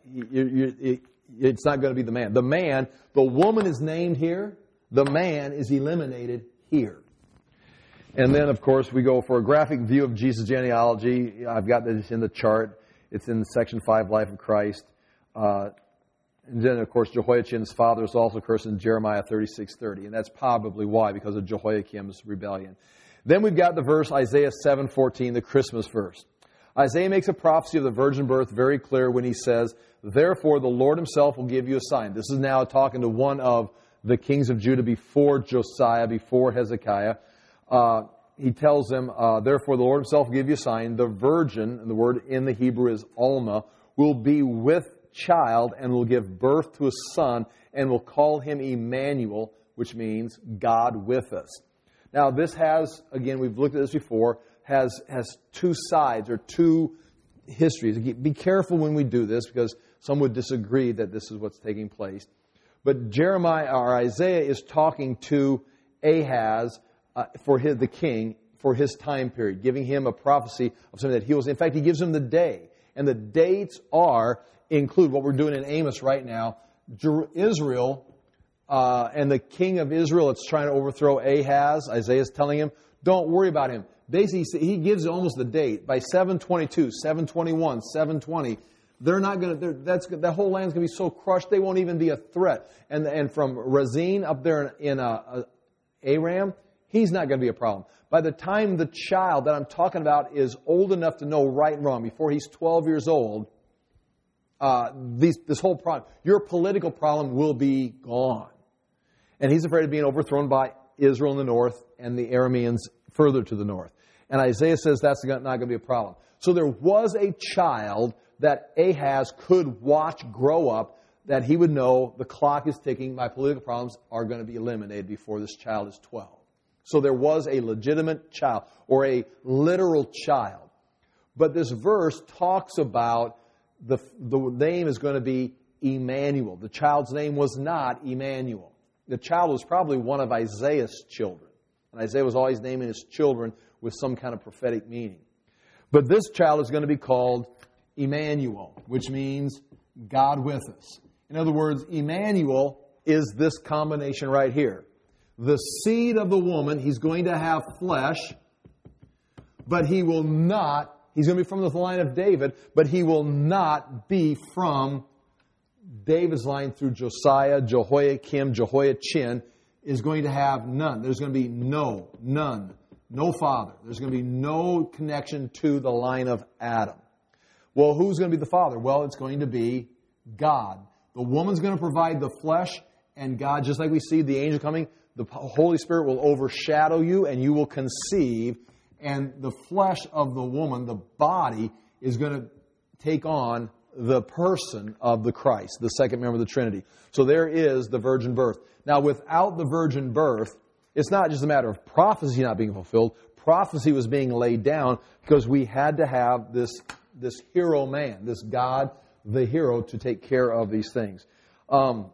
it's not going to be the man. The woman is named here. The man is eliminated here. And then, of course, we go for a graphic view of Jesus' genealogy. I've got this in the chart. It's in section 5, Life of Christ. And then, of course, Jehoiachin's father is also cursed in Jeremiah 36:30. And that's probably why, because of Jehoiakim's rebellion. Then we've got the verse, Isaiah 7:14, the Christmas verse. Isaiah makes a prophecy of the virgin birth very clear when he says, therefore the Lord himself will give you a sign. This is now talking to one of the kings of Judah before Josiah, before Hezekiah. He tells them, therefore the Lord himself will give you a sign. The virgin, and the word in the Hebrew is Alma, will be with child and will give birth to a son and will call him Emmanuel, which means God with us. Now this has, again, we've looked at this before, has two sides or two histories. Be careful when we do this because some would disagree that this is what's taking place. But Isaiah is talking to Ahaz the king for his time period, giving him a prophecy of something that he was. In fact, he gives him the day. And the dates include what we're doing in Amos right now. Israel and the king of Israel that's trying to overthrow Ahaz, Isaiah is telling him, don't worry about him. Basically, he gives almost the date. By 722, 721, 720, they're not going to. That whole land's going to be so crushed they won't even be a threat. And from Rezin up there in Aram, he's not going to be a problem. By the time the child that I'm talking about is old enough to know right and wrong, before he's 12 years old, this whole problem, your political problem will be gone. And he's afraid of being overthrown by Israel in the north and the Arameans further to the north. And Isaiah says that's not going to be a problem. So there was a child that Ahaz could watch grow up, that he would know the clock is ticking, my political problems are going to be eliminated before this child is 12. So there was a legitimate child, or a literal child. But this verse talks about the name is going to be Emmanuel. The child's name was not Emmanuel. The child was probably one of Isaiah's children. And Isaiah was always naming his children with some kind of prophetic meaning. But this child is going to be called Emmanuel, which means God with us. In other words, Emmanuel is this combination right here. The seed of the woman, he's going to have flesh, but he will not, he's going to be from the line of David, but he will not be from David's line through Josiah, Jehoiakim, Jehoiachin, is going to have none. There's going to be none. No father. There's going to be no connection to the line of Adam. Well, who's going to be the father? Well, it's going to be God. The woman's going to provide the flesh, and God, just like we see the angel coming, the Holy Spirit will overshadow you, and you will conceive, and the flesh of the woman, the body, is going to take on the person of the Christ, the second member of the Trinity. So there is the virgin birth. Now, without the virgin birth, it's not just a matter of prophecy not being fulfilled. Prophecy was being laid down because we had to have this hero man, this God, the hero, to take care of these things. Now,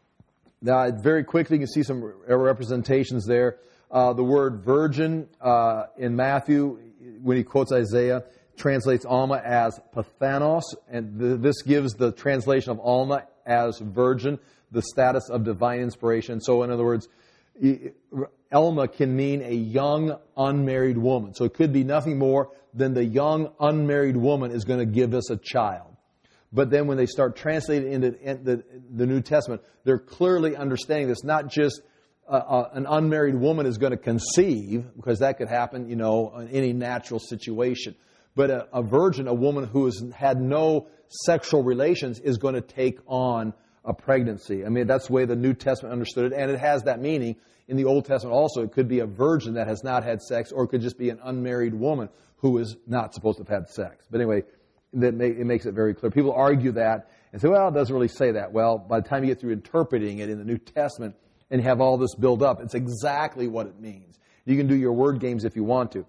very quickly, you can see some representations there. The word virgin in Matthew, when he quotes Isaiah, translates Alma as Pathanos, and this gives the translation of Alma as virgin, the status of divine inspiration. So, in other words, Alma can mean a young, unmarried woman. So it could be nothing more than the young, unmarried woman is going to give us a child. But then when they start translating into the New Testament, they're clearly understanding this. Not just an unmarried woman is going to conceive, because that could happen, in any natural situation. But a virgin, a woman who has had no sexual relations, is going to take on a pregnancy. I mean, that's the way the New Testament understood it, and it has that meaning. In the Old Testament also, it could be a virgin that has not had sex, or it could just be an unmarried woman who is not supposed to have had sex. But anyway, it makes it very clear. People argue that and say, well, it doesn't really say that. Well, by the time you get through interpreting it in the New Testament and have all this build up, it's exactly what it means. You can do your word games if you want to.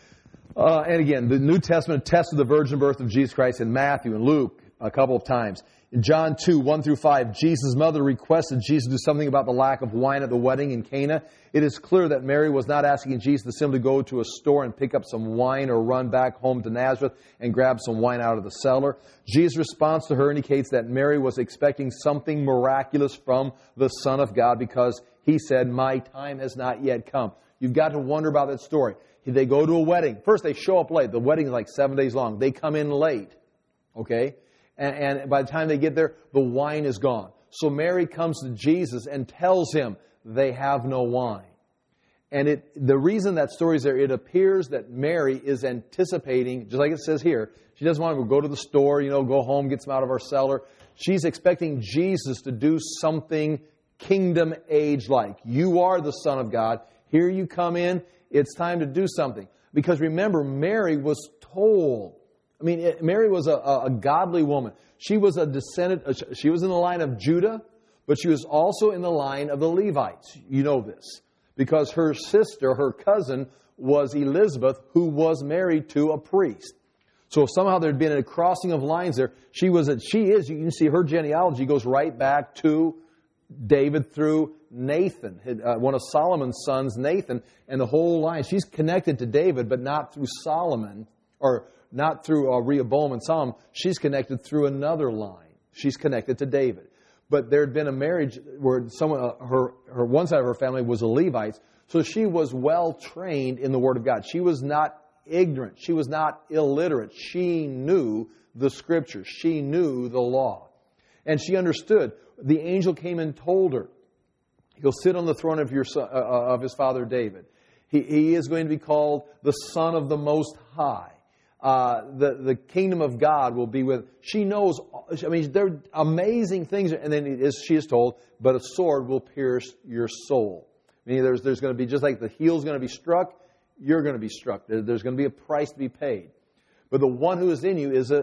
And again, the New Testament attests to the virgin birth of Jesus Christ in Matthew and Luke a couple of times. In John 2, 1 through 5, Jesus' mother requested Jesus do something about the lack of wine at the wedding in Cana. It is clear that Mary was not asking Jesus to simply go to a store and pick up some wine or run back home to Nazareth and grab some wine out of the cellar. Jesus' response to her indicates that Mary was expecting something miraculous from the Son of God because he said, "My time has not yet come." You've got to wonder about that story. They go to a wedding. First, they show up late. The wedding is like 7 days long. They come in late. Okay? And by the time they get there, the wine is gone. So Mary comes to Jesus and tells him they have no wine. And the reason that story is there, it appears that Mary is anticipating, just like it says here, she doesn't want to go to the store, go home, get some out of our cellar. She's expecting Jesus to do something kingdom age-like. You are the Son of God. Here you come in. It's time to do something. Because remember, Mary was told. Mary was a godly woman. She was a descendant. She was in the line of Judah, but she was also in the line of the Levites. You know this. Because her sister, her cousin, was Elizabeth, who was married to a priest. So somehow there had been a crossing of lines there. You can see her genealogy goes right back to David through Nathan, one of Solomon's sons, Nathan, and the whole line. She's connected to David, but not through Solomon, or not through Rehoboam and Solomon. She's connected through another line. She's connected to David. But there had been a marriage where her one side of her family was the Levites, so she was well trained in the Word of God. She was not ignorant. She was not illiterate. She knew the Scriptures. She knew the law. And she understood. The angel came and told her, he'll sit on the throne of his father David. He is going to be called the Son of the Most High. The kingdom of God will be with. She knows. There are amazing things. And then she is told, but a sword will pierce your soul. Meaning there's going to be, just like the heel's going to be struck, you're going to be struck. There's going to be a price to be paid. But the one who is in you is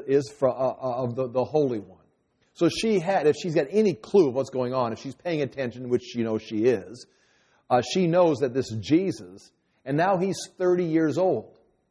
of the Holy One. So if she's got any clue of what's going on, if she's paying attention, which she is, she knows that this Jesus, and now he's 30 years old.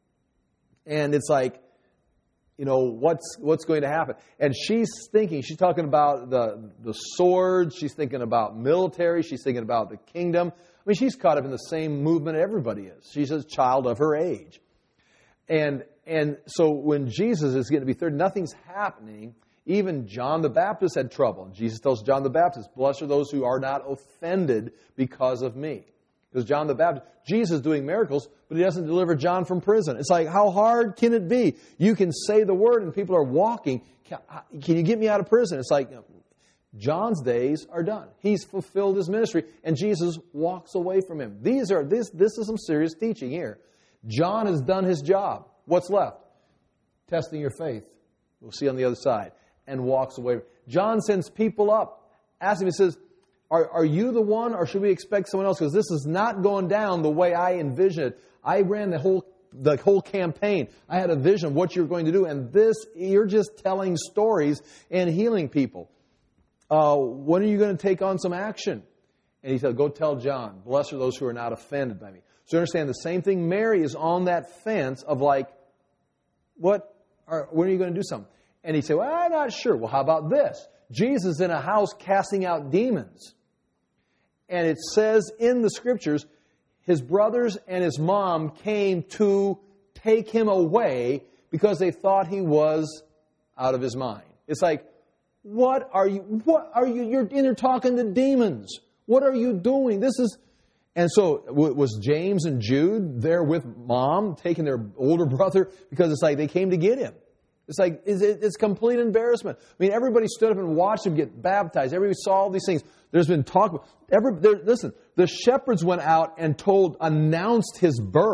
And it's like, what's going to happen? And she's talking about the sword, she's thinking about military, she's thinking about the kingdom. She's caught up in the same movement everybody is. She's a child of her age. And so when Jesus is going to be 30, nothing's happening. Even John the Baptist had trouble. And Jesus tells John the Baptist, "Blessed are those who are not offended because of me." Because John the Baptist, Jesus is doing miracles, but he doesn't deliver John from prison. It's like, how hard can it be? You can say the word and people are walking. Can you get me out of prison? It's like, John's days are done. He's fulfilled his ministry, and Jesus walks away from him. This is some serious teaching here. John has done his job. What's left? Testing your faith. We'll see on the other side. And walks away. John sends people up. Asks him, he says, Are you the one, or should we expect someone else? Because this is not going down the way I envisioned it. I ran the whole campaign. I had a vision of what you're going to do, and you're just telling stories and healing people. When are you going to take on some action? And he said, "Go tell John, blessed are those who are not offended by me." So understand the same thing. Mary is on that fence of like, when are you going to do something? And he said, "Well, I'm not sure." Well, how about this? Jesus in a house casting out demons. And it says in the Scriptures, his brothers and his mom came to take him away because they thought he was out of his mind. It's like, what are you, you're in there talking to demons. What are you doing? And so was James and Jude there with mom taking their older brother? Because it's like they came to get him. It's like, it's complete embarrassment. Everybody stood up and watched him get baptized. Everybody saw all these things. There's been talk. Listen, the shepherds went out and announced his birth.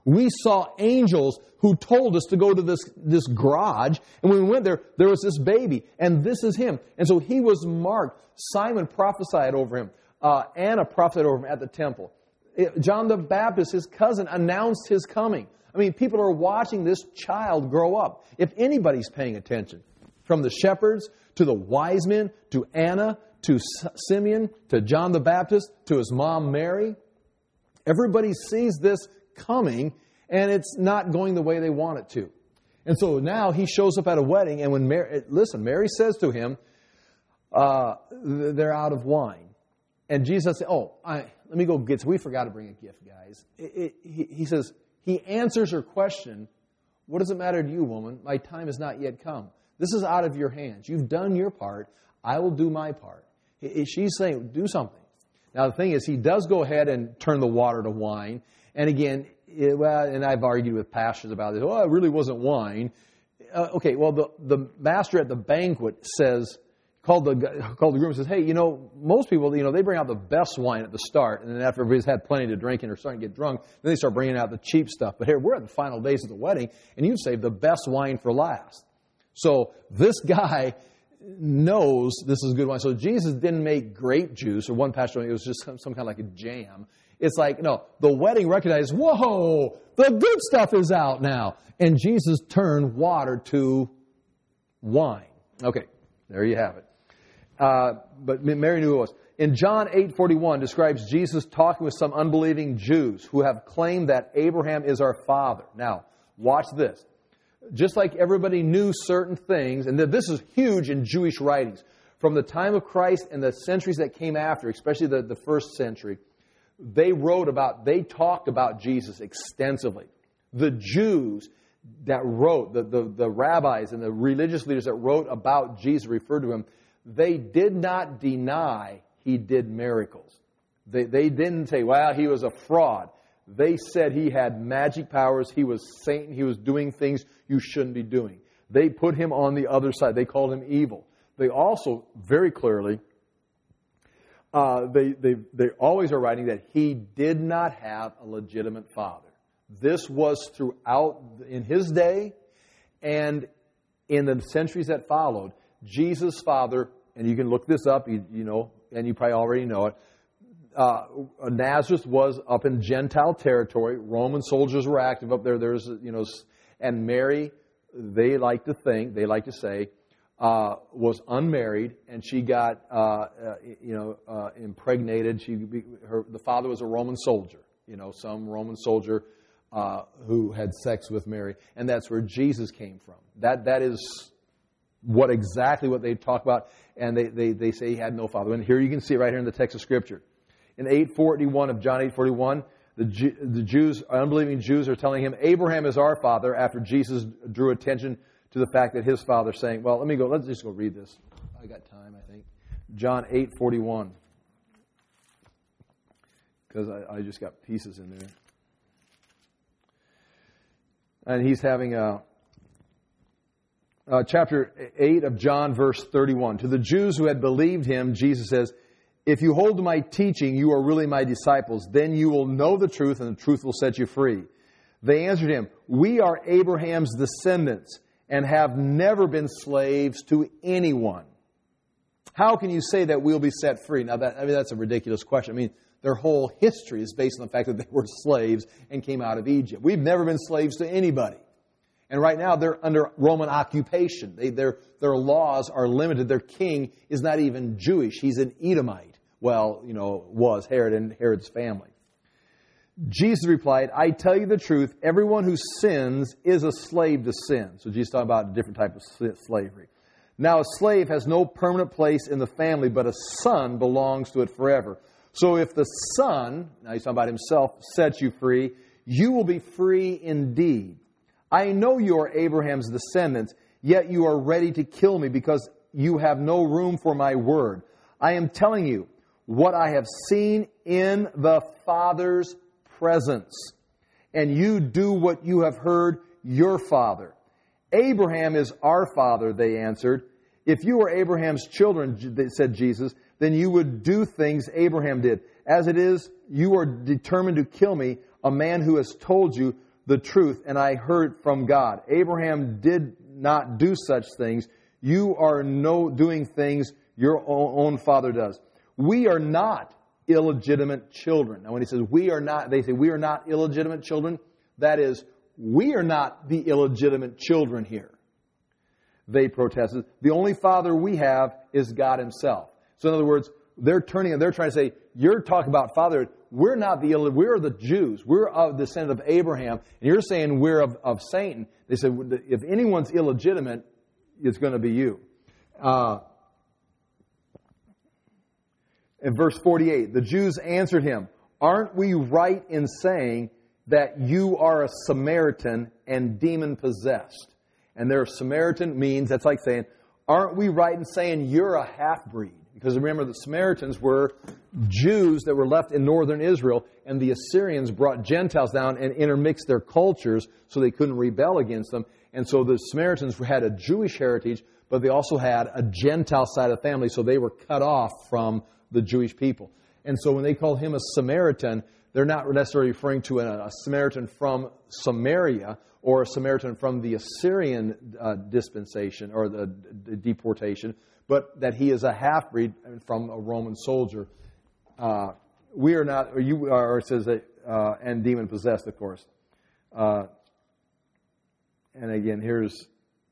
We saw angels who told us to go to this garage, and when we went there, there was this baby, and this is him. And so he was marked. Simon prophesied over him. Anna prophesied over him at the temple. John the Baptist, his cousin, announced his coming. I mean, people are watching this child grow up. If anybody's paying attention, from the shepherds to the wise men, to Anna, to Simeon, to John the Baptist, to his mom Mary, everybody sees this coming, and it's not going the way they want it to. And so now he shows up at a wedding, and when Mary says to him, they're out of wine. And Jesus said, let me go get some. We forgot to bring a gift, guys. He says, he answers her question, what does it matter to you, woman? My time has not yet come. This is out of your hands. You've done your part. I will do my part. She's saying, do something. Now, the thing is, he does go ahead and turn the water to wine. And again, and I've argued with pastors about this. It really wasn't wine. Okay, well, the master at the banquet called the groom and says, hey, most people, they bring out the best wine at the start. And then after everybody's had plenty to drink and are starting to get drunk, then they start bringing out the cheap stuff. But here, we're at the final days of the wedding, and you've saved the best wine for last. So this guy knows this is good wine. So Jesus didn't make grape juice, or one pastor, it was just some kind of like a jam. It's like, no, the wedding recognized, whoa, the good stuff is out now. And Jesus turned water to wine. Okay, there you have it. But Mary knew who it was. In John 8:41 describes Jesus talking with some unbelieving Jews who have claimed that Abraham is our father. Now, watch this. Just like everybody knew certain things, and this is huge in Jewish writings, from the time of Christ and the centuries that came after, especially the first century, they talked about Jesus extensively. The Jews that wrote, the rabbis and the religious leaders that wrote about Jesus, referred to him, they did not deny he did miracles. They didn't say, well, he was a fraud. They said he had magic powers, he was Satan, he was doing things you shouldn't be doing. They put him on the other side. They called him evil. They also, very clearly, they always are writing that he did not have a legitimate father. This was throughout, in his day and in the centuries that followed, Jesus' father, and you can look this up, and you probably already know it, Nazareth was up in Gentile territory. Roman soldiers were active up there. And Mary, they like to say, was unmarried, and she got, impregnated. The father was a Roman soldier, some Roman soldier who had sex with Mary, and that's where Jesus came from. That is exactly what they talk about, and they say he had no father. And here you can see it right here in the text of Scripture. In 8:41 of John 8:41, the Jews, unbelieving Jews, are telling him, Abraham is our father, after Jesus drew attention to the fact that his father saying, well, let's just go read this. I got time, I think. John 8:41. Because I just got pieces in there. And he's having chapter 8 of John, verse 31. To the Jews who had believed him, Jesus says, if you hold to my teaching, you are really my disciples. Then you will know the truth, and the truth will set you free. They answered him, we are Abraham's descendants and have never been slaves to anyone. How can you say that we'll be set free? Now, that's a ridiculous question. Their whole history is based on the fact that they were slaves and came out of Egypt. We've never been slaves to anybody. And right now, they're under Roman occupation. Their laws are limited. Their king is not even Jewish. He's an Edomite. Well, was Herod and Herod's family. Jesus replied, I tell you the truth, everyone who sins is a slave to sin. So Jesus talking about a different type of slavery. Now a slave has no permanent place in the family, but a son belongs to it forever. So if the Son, now he's talking about himself, sets you free, you will be free indeed. I know you are Abraham's descendants, yet you are ready to kill me because you have no room for my word. I am telling you what I have seen in the Father's presence, and you do what you have heard your father. Abraham is our father, they answered. If you were Abraham's children, said Jesus, then you would do things Abraham did. As it is, you are determined to kill me, a man who has told you, the truth, and I heard from God. Abraham did not do such things. You are doing things your own father does. We are not illegitimate children. Now, when he says we are not, they say we are not illegitimate children. That is, we are not the illegitimate children here. They protested. The only father we have is God himself. So in other words, they're trying to say, you're talking about fatherhood. We're the Jews. We're of the descendant of Abraham. And you're saying we're of Satan. They said, if anyone's illegitimate, it's going to be you. In verse 48, the Jews answered him, aren't we right in saying that you are a Samaritan and demon-possessed? And their Samaritan means, that's like saying, aren't we right in saying you're a half-breed? Because remember, the Samaritans were Jews that were left in northern Israel, and the Assyrians brought Gentiles down and intermixed their cultures so they couldn't rebel against them. And so the Samaritans had a Jewish heritage, but they also had a Gentile side of the family, so they were cut off from the Jewish people. And so when they call him a Samaritan, they're not necessarily referring to a Samaritan from Samaria or a Samaritan from the Assyrian dispensation or the deportation, but that he is a half-breed from a Roman soldier. We are not, or you are, it says, and demon-possessed, of course. And again, here's,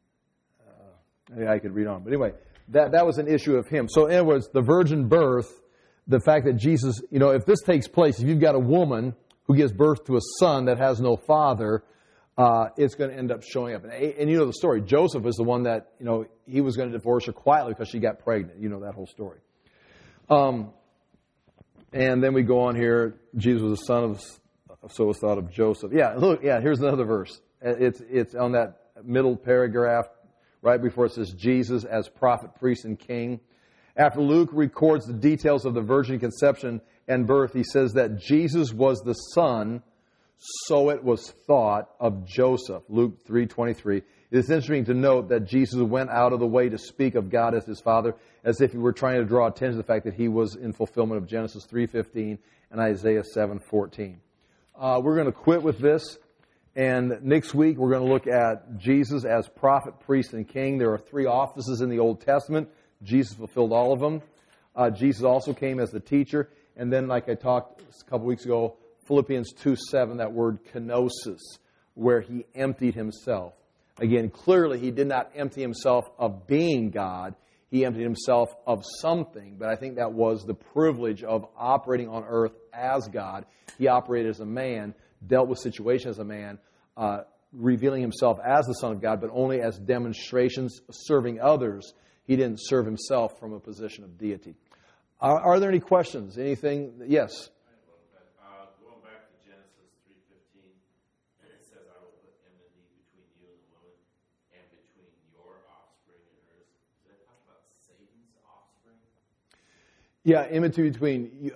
I could read on. But anyway, that was an issue of him. So in other words, the virgin birth, the fact that Jesus, if this takes place, if you've got a woman who gives birth to a son that has no father, it's going to end up showing up. And you know the story. Joseph is the one that, he was going to divorce her quietly because she got pregnant. You know that whole story. And then we go on here. Jesus was the son of, so was thought of Joseph. Yeah, look, here's another verse. It's on that middle paragraph right before it says Jesus as prophet, priest, and king. After Luke records the details of the virgin conception and birth, he says that Jesus was the son, so it was thought, of Joseph. Luke 3:23. It is interesting to note that Jesus went out of the way to speak of God as his father, as if he were trying to draw attention to the fact that he was in fulfillment of Genesis 3:15 and Isaiah 7:14. We're going to quit with this, and next week we're going to look at Jesus as prophet, priest, and king. There are 3 offices in the Old Testament. Jesus fulfilled all of them. Jesus also came as the teacher. And then, like I talked a couple weeks ago, Philippians 2:7, that word kenosis, where he emptied himself. Again, clearly he did not empty himself of being God. He emptied himself of something. But I think that was the privilege of operating on earth as God. He operated as a man, dealt with situations as a man, revealing himself as the Son of God, but only as demonstrations, serving others. He didn't serve himself from a position of deity. Are there any questions? Anything? Yes? Going back to Genesis 3:15, it says, I will put enmity between you and the woman, and between your offspring and hers. Does that talk about Satan's offspring? Yeah, enmity between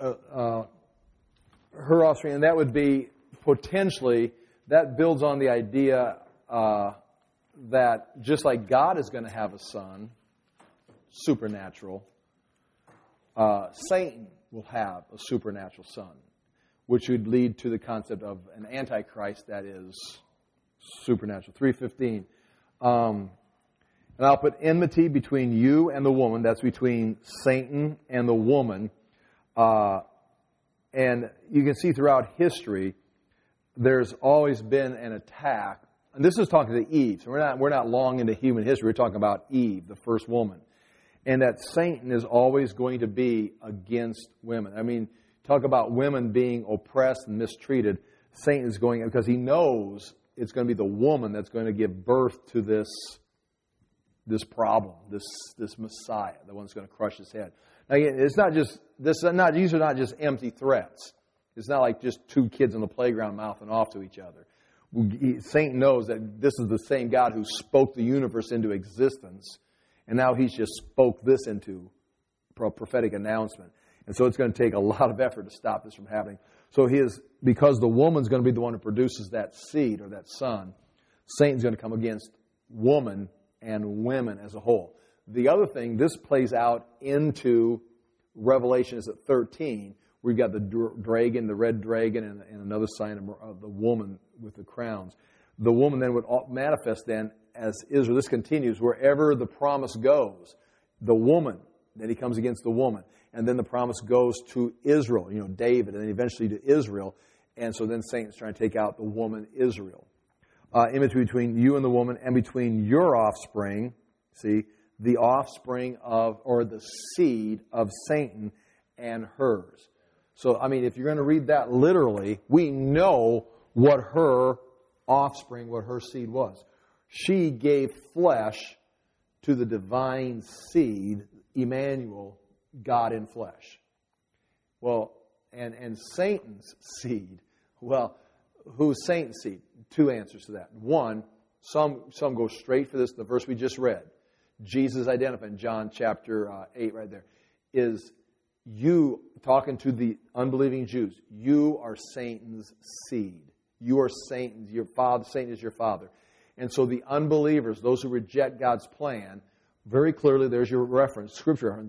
her offspring, and that would be potentially, that builds on the idea that just like God is going to have a son, supernatural, Satan will have a supernatural son, which would lead to the concept of an antichrist that is supernatural. 3:15. And I'll put enmity between you and the woman. That's between Satan and the woman. And you can see throughout history, there's always been an attack. And this is talking to Eve. So we're not long into human history. We're talking about Eve, the first woman. And that Satan is always going to be against women. I mean, talk about women being oppressed and mistreated. Satan is going, because he knows it's going to be the woman that's going to give birth to this problem, this Messiah, the one that's going to crush his head. Now, again, these are not just empty threats. It's not like just 2 kids on the playground mouthing off to each other. Satan knows that this is the same God who spoke the universe into existence. And now he's just spoke this into a prophetic announcement. And so it's going to take a lot of effort to stop this from happening. So because the woman's going to be the one who produces that seed or that son, Satan's going to come against woman and women as a whole. The other thing, this plays out into Revelation 13. We've got the dragon, the red dragon, and another sign of the woman with the crowns. The woman then would manifest then as Israel. This continues wherever the promise goes. The woman, then he comes against the woman. And then the promise goes to Israel, David, and then eventually to Israel. And so then Satan's trying to take out the woman Israel. Image between you and the woman and between your offspring, see, the offspring of, or the seed of Satan and hers. So, if you're going to read that literally, we know what her offspring, what her seed was. She gave flesh to the divine seed, Emmanuel, God in flesh. Well, and Satan's seed, well, who's Satan's seed? Two answers to that. One, some go straight for this, the verse we just read. Jesus identified in John chapter 8 right there, is you, talking to the unbelieving Jews, you are Satan's seed. You are Satan's, your father, Satan is your father. And so the unbelievers, those who reject God's plan, very clearly there's your reference, scripture reference,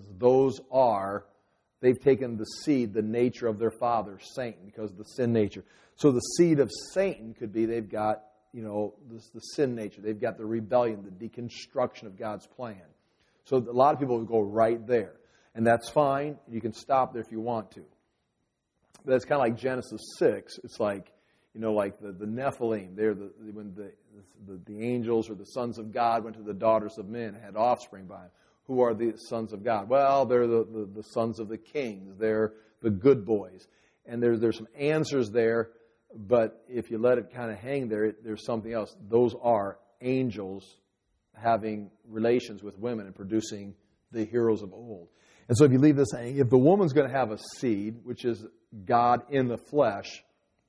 they've taken the seed, the nature of their father, Satan, because of the sin nature. So the seed of Satan could be they've got, the sin nature. They've got the rebellion, the deconstruction of God's plan. So a lot of people would go right there. And that's fine. You can stop there if you want to. But it's kind of like Genesis 6. It's like, like the Nephilim. When the angels or the sons of God went to the daughters of men and had offspring by them. Who are the sons of God? Well, they're the sons of the kings. They're the good boys. And there's some answers there, but if you let it kind of hang there, there's something else. Those are angels having relations with women and producing the heroes of old. And so if you leave this hanging, if the woman's going to have a seed, which is God in the flesh,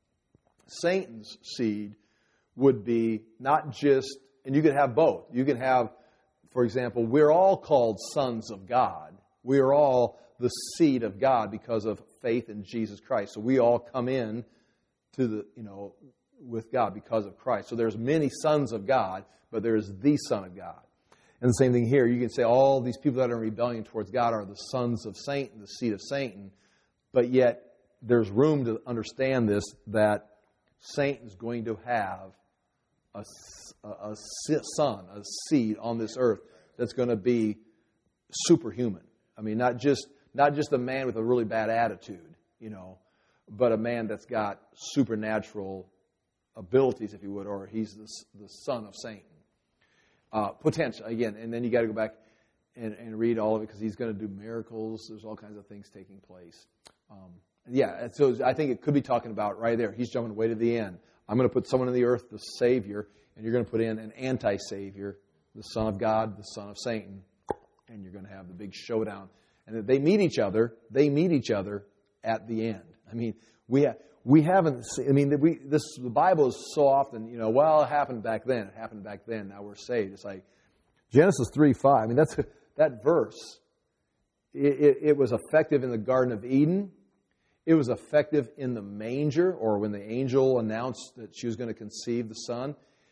Satan's seed would be not just, and you can have both. You can have, for example, we're all called sons of God. We are all the seed of God because of faith in Jesus Christ. So we all come in to with God because of Christ. So there's many sons of God, but there's the Son of God. And the same thing here. You can say all these people that are in rebellion towards God are the sons of Satan, the seed of Satan. But yet there's room to understand this, that Satan's going to have a son, a seed on this earth that's going to be superhuman. Not just a man with a really bad attitude, but a man that's got supernatural abilities, if you would, or he's the son of Satan. Potential, again, and then you got to go back and read all of it because he's going to do miracles. There's all kinds of things taking place. So I think it could be talking about right there. He's jumping way to the end. I'm going to put someone in the earth, the Savior, and you're going to put in an anti-Savior, the Son of God, the Son of Satan, and you're going to have the big showdown. And they meet each other. They meet each other at the end. We haven't. The Bible is so often, it happened back then. It happened back then. Now we're saved. It's like Genesis 3:5. That verse. It was effective in the Garden of Eden. It was effective in the manger, or when the angel announced that she was going to conceive the Son.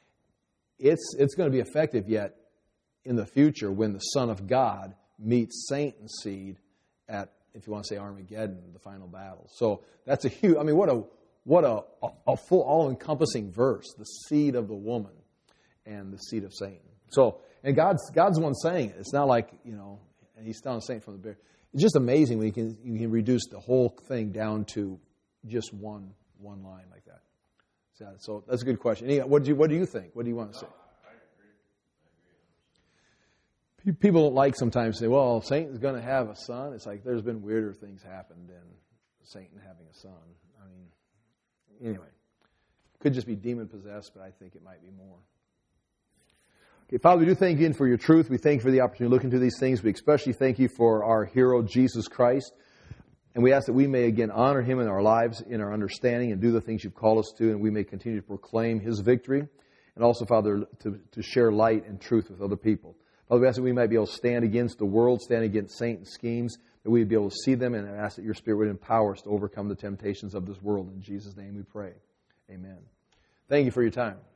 It's going to be effective yet in the future when the Son of God meets Satan's seed at, if you want to say Armageddon, the final battle. So that's a huge. What a full, all-encompassing verse. The seed of the woman and the seed of Satan. So, and God's the one saying it. It's not like and He's telling Satan from the bear. It's just amazing when you can reduce the whole thing down to just one line like that. So that's a good question. What do you think? What do you want to say? I agree. People don't like sometimes say, well, Satan's going to have a son. It's like there's been weirder things happened than Satan having a son. Anyway, could just be demon-possessed, but I think it might be more. Okay, Father, we do thank you for your truth. We thank you for the opportunity to look into these things. We especially thank you for our hero, Jesus Christ. And we ask that we may again honor Him in our lives, in our understanding, and do the things you've called us to, and we may continue to proclaim His victory. And also, Father, to share light and truth with other people. Father, we ask that we might be able to stand against the world, stand against Satan's schemes, that we would be able to see them, and ask that your Spirit would empower us to overcome the temptations of this world. In Jesus' name we pray. Amen. Thank you for your time.